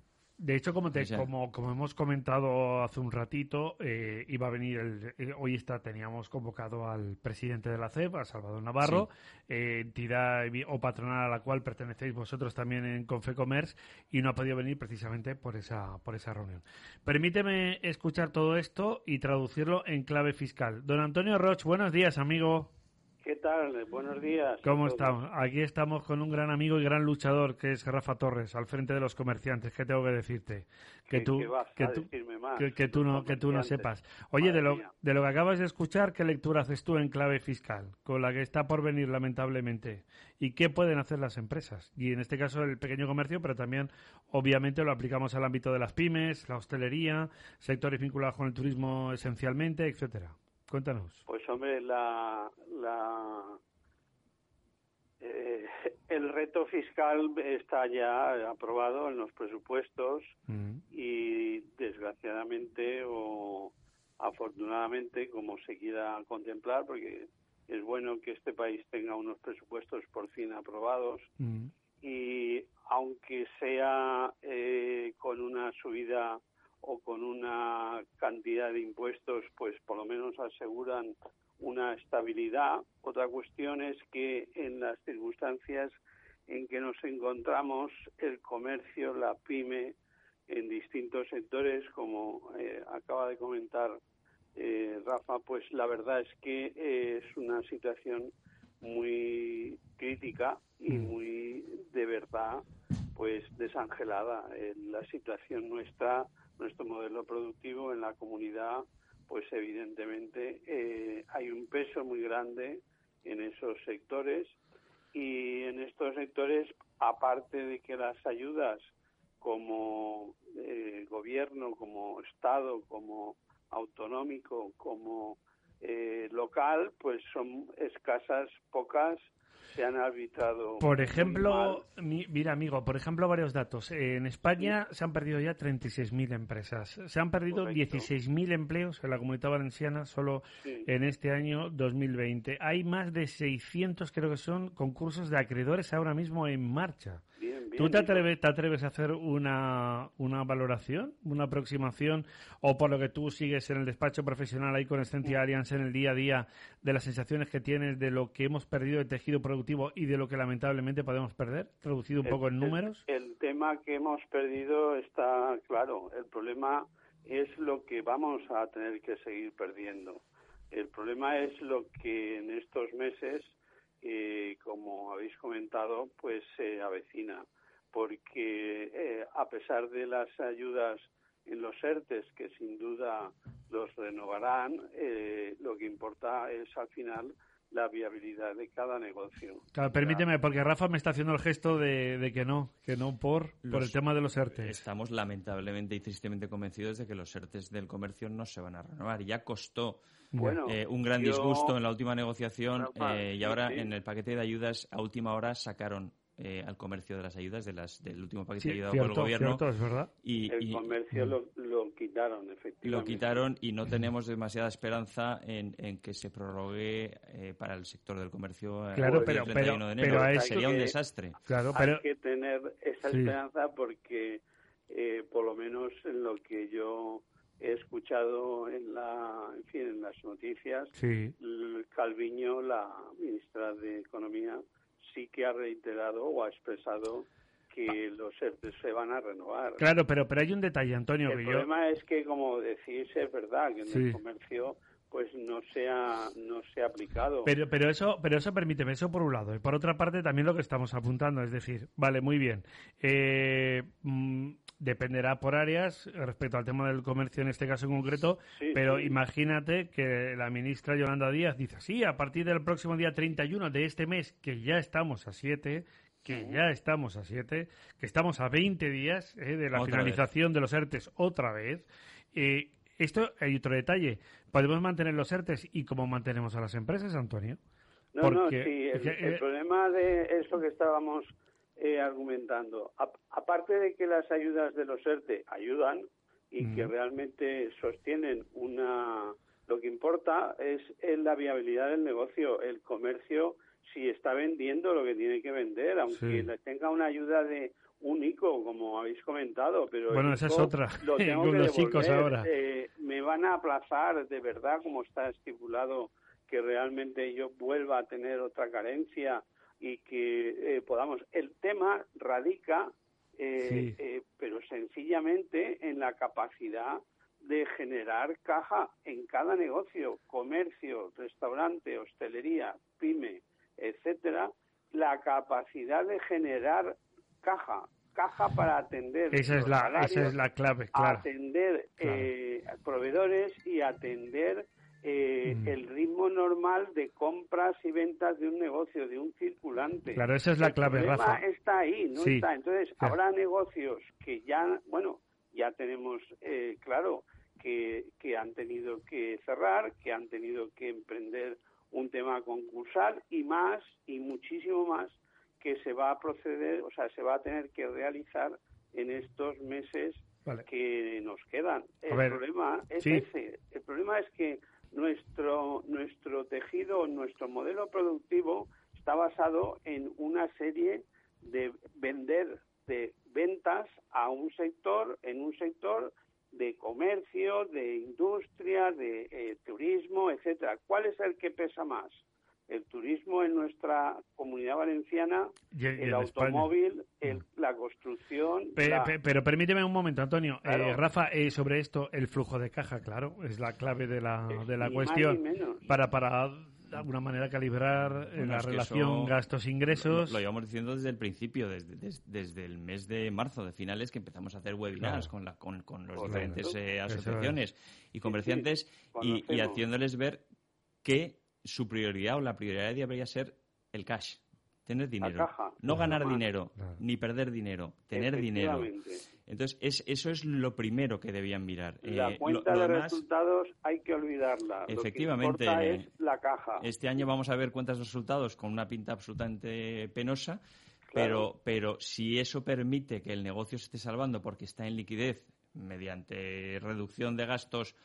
De hecho, como te, o sea, como, como hemos comentado hace un ratito, eh, iba a venir, el, el, hoy está teníamos convocado al presidente de la C E P, a Salvador Navarro, sí. eh, entidad o patronal a la cual pertenecéis vosotros también en Confecommerce, y no ha podido venir precisamente por esa, por esa reunión. Permíteme escuchar todo esto y traducirlo en clave fiscal. Don Antonio Roch, buenos días, amigo. ¿Qué tal? Buenos días. ¿Cómo estamos? Aquí estamos con un gran amigo y gran luchador que es Rafa Torres, al frente de los comerciantes. ¿Qué tengo que decirte? Que tú, que tú, que, que tú no, que tú no sepas. Oye, de lo, de lo que acabas de escuchar, ¿qué lectura haces tú en clave fiscal, con la que está por venir lamentablemente? ¿Y qué pueden hacer las empresas? Y en este caso el pequeño comercio, pero también obviamente lo aplicamos al ámbito de las pymes, la hostelería, sectores vinculados con el turismo esencialmente, etcétera. Cuéntanos. Pues hombre, la, la eh, el reto fiscal está ya aprobado en los presupuestos uh-huh. y desgraciadamente o afortunadamente, como se quiera contemplar, porque es bueno que este país tenga unos presupuestos por fin aprobados uh-huh. y aunque sea eh, con una subida o con una cantidad de impuestos, pues por lo menos aseguran una estabilidad. Otra cuestión es que en las circunstancias en que nos encontramos, el comercio, la pyme, en distintos sectores, como eh, acaba de comentar eh, Rafa, pues la verdad es que eh, es una situación muy crítica y muy, de verdad, pues desangelada. Eh, la situación nuestra, nuestro modelo productivo en la comunidad, pues evidentemente eh, hay un peso muy grande en esos sectores, y en estos sectores, aparte de que las ayudas como eh, gobierno, como Estado, como autonómico, como eh, local, pues son escasas, pocas, se han arbitrado. Por ejemplo, mi, mira amigo, por ejemplo, varios datos. En España sí. se han perdido ya treinta y seis mil empresas. Se han perdido Correcto. dieciséis mil empleos en la Comunidad Valenciana solo sí. en este año dos mil veinte. Hay más de seiscientos, creo que son, concursos de acreedores ahora mismo en marcha. Bien, bien, ¿Tú te atreves, te atreves a hacer una, una valoración, una aproximación, o por lo que tú sigues en el despacho profesional ahí con Essentia Alliance en el día a día, de las sensaciones que tienes de lo que hemos perdido de tejido productivo y de lo que lamentablemente podemos perder, traducido un el, poco en números? El, el tema que hemos perdido está claro. El problema es lo que vamos a tener que seguir perdiendo. El problema es lo que en estos meses eh, como habéis comentado, pues se avecina, porque eh, a pesar de las ayudas en los ERTES, que sin duda los renovarán, eh, lo que importa es al final la viabilidad de cada negocio. Claro, permíteme, porque Rafa me está haciendo el gesto de, de que no, que no por, los, por el tema de los ERTES. Estamos lamentablemente y tristemente convencidos de que los ERTES del comercio no se van a renovar. Ya costó bueno, eh, un gran yo, disgusto en la última negociación Rafa, eh, y ahora sí, sí. en el paquete de ayudas a última hora sacaron Eh, al comercio de las ayudas de las del último paquete sí, ayudado cierto, por el gobierno cierto, es verdad. Y, el y, comercio lo, lo quitaron efectivamente lo quitaron y no tenemos demasiada esperanza en, en que se prorrogue eh, para el sector del comercio claro, el pero, treinta y uno de enero. Pero, pero sería que, un desastre. Claro, hay pero que tener esa sí. esperanza porque eh, por lo menos en lo que yo he escuchado en la en fin en las noticias sí. Calviño, la ministra de Economía, sí que ha reiterado o ha expresado que los ERTE se van a renovar. Claro, pero pero hay un detalle, Antonio. El que problema yo... es que, como decís, es verdad que en sí. el comercio pues no se ha, no se ha aplicado. Pero pero eso pero eso permíteme, eso por un lado. Y por otra parte también lo que estamos apuntando, es decir, vale, muy bien. Eh, mmm, dependerá por áreas respecto al tema del comercio en este caso en concreto, sí, pero sí. imagínate que la ministra Yolanda Díaz dice, sí, a partir del próximo día treinta y uno de este mes, que ya estamos a siete, que ya estamos a siete, que estamos a veinte días eh, de la otra finalización vez. de los ERTES otra vez. Eh, esto hay otro detalle. ¿Podemos mantener los ERTES y cómo mantenemos a las empresas, Antonio? No, Porque, no, sí, el, eh, el problema de eso que estábamos eh, argumentando, a, aparte de que las ayudas de los ERTE ayudan y mm. que realmente sostienen una... Lo que importa es, es la viabilidad del negocio, el comercio, si está vendiendo lo que tiene que vender, aunque sí. tenga una ayuda de un ICO, como habéis comentado, pero bueno, esa es otra, lo tengo con que los devolver. ICOs ahora. Eh, me van a aplazar, de verdad, como está estipulado, que realmente yo vuelva a tener otra carencia y que eh, podamos... El tema radica, eh, sí. eh, pero sencillamente en la capacidad de generar caja en cada negocio, comercio, restaurante, hostelería, pyme, etcétera, la capacidad de generar caja, caja para atender esa es la salarios, esa es la clave, claro. atender claro. Eh, proveedores y atender eh, mm. el ritmo normal de compras y ventas de un negocio, de un circulante. Claro, esa es la el clave, problema Rafa. Está ahí, no sí. está. Entonces sí. habrá negocios que ya, bueno, ya tenemos eh, claro que, que han tenido que cerrar, que han tenido que emprender un tema concursal y más, y muchísimo más, que se va a proceder, o sea, se va a tener que realizar en estos meses vale. que nos quedan. El a ver, problema es sí. ese. El problema es que nuestro nuestro tejido, nuestro modelo productivo está basado en una serie de vender, de ventas a un sector, en un sector de comercio, de industria, de eh, turismo, etcétera. ¿Cuál es el que pesa más? El turismo en nuestra comunidad valenciana, y, y el automóvil, el, la construcción... Pero, la... pero permíteme un momento, Antonio. Claro. Eh, Rafa, eh, sobre esto, el flujo de caja, claro, es la clave de la, de la cuestión. Para, para, de alguna manera, calibrar bueno, la relación gastos-ingresos. Lo, lo llevamos diciendo desde el principio, desde, desde, desde el mes de marzo, de finales, que empezamos a hacer webinars claro. con, la, con, con los Correcto. diferentes eh, asociaciones y comerciantes sí, sí. Y, y haciéndoles ver que su prioridad o la prioridad debería ser el cash, tener dinero, no ganar claro. dinero, claro. ni perder dinero, tener dinero. Entonces, es, eso es lo primero que debían mirar. La eh, cuenta lo, lo de demás, resultados hay que olvidarla. Efectivamente. Lo que importa es la caja. Este año vamos a ver cuentas de resultados con una pinta absolutamente penosa, claro. pero, pero si eso permite que el negocio se esté salvando porque está en liquidez mediante reducción de gastos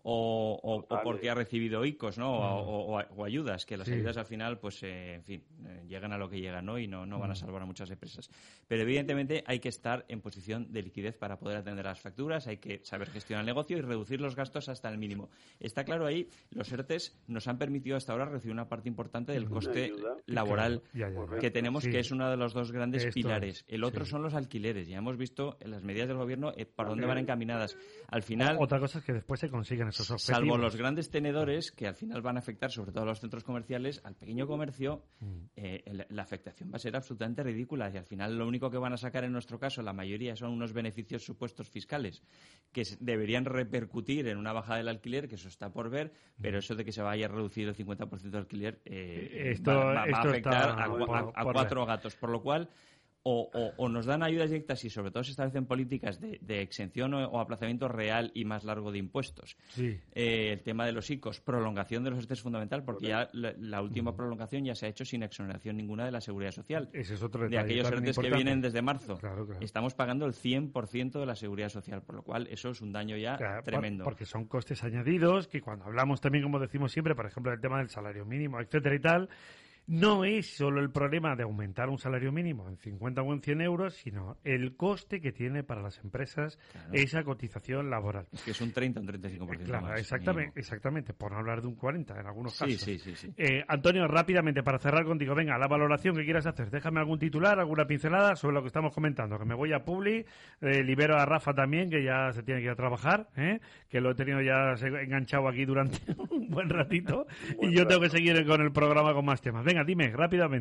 O, o, o porque ha recibido ICOs, ¿no? O, o, o ayudas, que las sí. ayudas al final, pues, eh, en fin, eh, llegan a lo que llegan, ¿no? Y no, no van a salvar a muchas empresas. Pero evidentemente hay que estar en posición de liquidez para poder atender las facturas, hay que saber gestionar el negocio y reducir los gastos hasta el mínimo. Está claro ahí, los ERTES nos han permitido hasta ahora recibir una parte importante del coste laboral ya, ya, ya. que tenemos, sí. que es uno de los dos grandes Esto pilares. El otro sí. son los alquileres. Ya hemos visto en las medidas del gobierno eh, para dónde van encaminadas. Al final... Otra cosa es que después se consiguen esos objetivos. Salvo los grandes tenedores, que al final van a afectar sobre todo a los centros comerciales, al pequeño comercio, eh, el, la afectación va a ser absolutamente ridícula. Y al final lo único que van a sacar en nuestro caso, la mayoría, son unos beneficios supuestos fiscales que deberían repercutir en una bajada del alquiler, que eso está por ver, pero eso de que se vaya a reducir el cincuenta por ciento del alquiler eh, esto, va, va, esto va a afectar está a, por, a, a por cuatro ver. gatos. Por lo cual... O, o, o nos dan ayudas directas y sobre todo se establecen políticas de, de exención o, o aplazamiento real y más largo de impuestos. Sí. Eh, el tema de los I C Os, prolongación de los E R T E es fundamental porque ya la, la última prolongación ya se ha hecho sin exoneración ninguna de la seguridad social. Ese es otro de aquellos E R T Es que vienen desde marzo. Claro, claro. Estamos pagando el cien por ciento de la seguridad social, por lo cual eso es un daño ya claro, tremendo. Porque son costes añadidos que cuando hablamos también, como decimos siempre, por ejemplo, del tema del salario mínimo, etcétera y tal, no es solo el problema de aumentar un salario mínimo en cincuenta o en cien euros, sino el coste que tiene para las empresas claro. esa cotización laboral. Es que es un treinta o un treinta y cinco por ciento Claro, más, exactamente, mínimo. exactamente, por no hablar de un cuarenta en algunos sí, casos. Sí, sí, sí. Eh, Antonio, rápidamente, para cerrar contigo, venga, la valoración que quieras hacer. Déjame algún titular, alguna pincelada sobre lo que estamos comentando, que me voy a Publi, eh, libero a Rafa también, que ya se tiene que ir a trabajar, ¿eh? que lo he tenido ya enganchado aquí durante un buen ratito, y yo tengo que seguir con el programa con más temas. Venga, dime, rápidamente.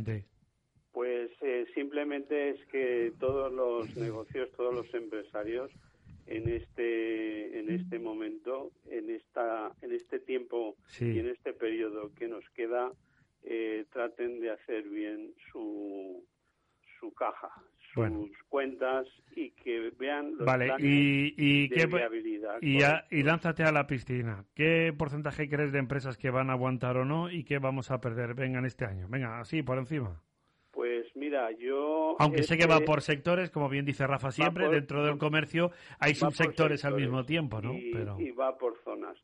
Pues eh, simplemente es que todos los negocios, todos los empresarios en este en este momento, en esta en este tiempo sí. y en este periodo que nos queda, eh, traten de hacer bien su su caja, sus bueno. cuentas y que vean los vale, planes y, y de qué, viabilidad. Y, a, y lánzate a la piscina. ¿Qué porcentaje crees de empresas que van a aguantar o no y qué vamos a perder? Vengan este año. Venga, así, por encima. Pues mira, yo... Aunque este, sé que va por sectores, como bien dice Rafa siempre, por, dentro del comercio hay subsectores al mismo tiempo, ¿no? Y, Pero... y va por zonas.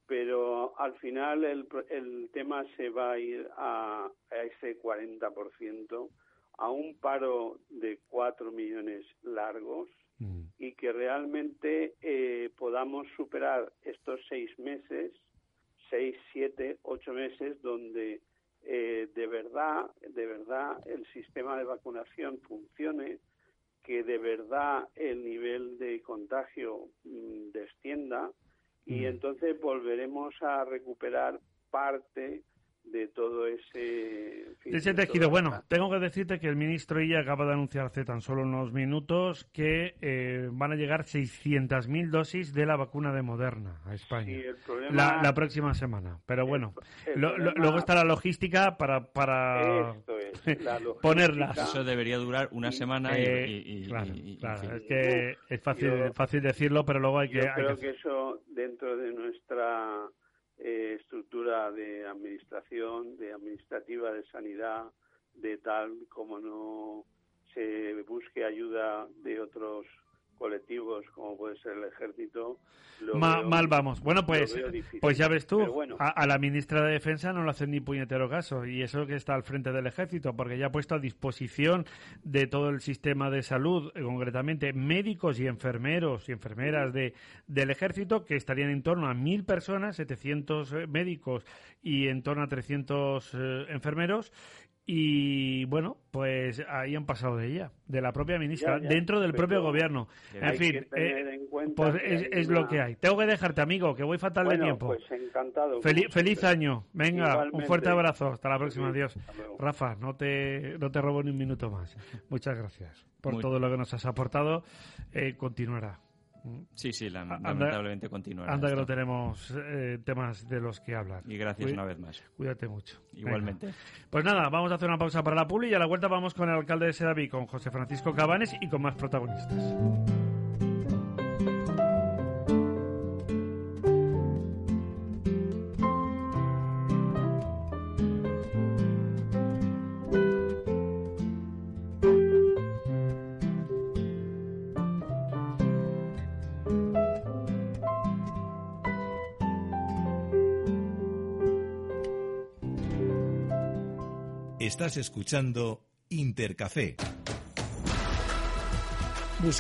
Pero al final el, el tema se va a ir a, a ese cuarenta por ciento, a un paro de cuatro millones largos mm. y que realmente eh, podamos superar estos seis meses, seis, siete, ocho meses donde eh, de verdad, de verdad el sistema de vacunación funcione, que de verdad el nivel de contagio mm, descienda mm. y entonces volveremos a recuperar parte de todo ese... En fin, ese tejido. Bueno, tengo que decirte que el ministro Illa acaba de anunciar hace tan solo unos minutos que eh, van a llegar seiscientas mil dosis de la vacuna de Moderna a España sí, el problema, la, la próxima semana. Pero bueno, el, el lo, problema, luego está la logística para, para esto es, la logística, ponerlas. Eso debería durar una semana y... Eh, y, y claro, y, y, claro. en fin. Es que es fácil, yo, fácil decirlo, pero luego hay que... Yo hay creo que... que eso dentro de nuestra... Eh, estructura de administración, de administrativa de sanidad, de tal como no se busque ayuda de otros colectivos como puede ser el ejército. Lo Ma, veo, mal vamos. Bueno, pues pues ya ves tú, bueno. a, a la ministra de Defensa no le hacen ni puñetero caso, y eso que está al frente del ejército, porque ya ha puesto a disposición de todo el sistema de salud, concretamente médicos y enfermeros y enfermeras de del ejército, que estarían en torno a mil personas, setecientos médicos y en torno a trescientos eh, enfermeros. Y bueno, pues ahí han pasado de ella, de la propia ministra, ya, ya, dentro del propio gobierno. En fin, eh, en pues es, es una... lo que hay. Tengo que dejarte, amigo, que voy fatal bueno, de tiempo. Pues encantado. Feliz, feliz año. Venga, igualmente. Un fuerte abrazo. Hasta la próxima. Sí, Adiós. Rafa, no te, no te robo ni un minuto más. Muchas gracias por Muy... todo lo que nos has aportado. Eh, continuará. Sí, sí, la, lamentablemente continuará. Anda esto. Que no tenemos eh, temas de los que hablar. Y gracias Cuid- una vez más. Cuídate mucho. Igualmente. Venga. Pues nada, vamos a hacer una pausa para la publi y a la vuelta vamos con el alcalde de Sedaví, con José Francisco Cabanes y con más protagonistas. Estás escuchando Intercafé.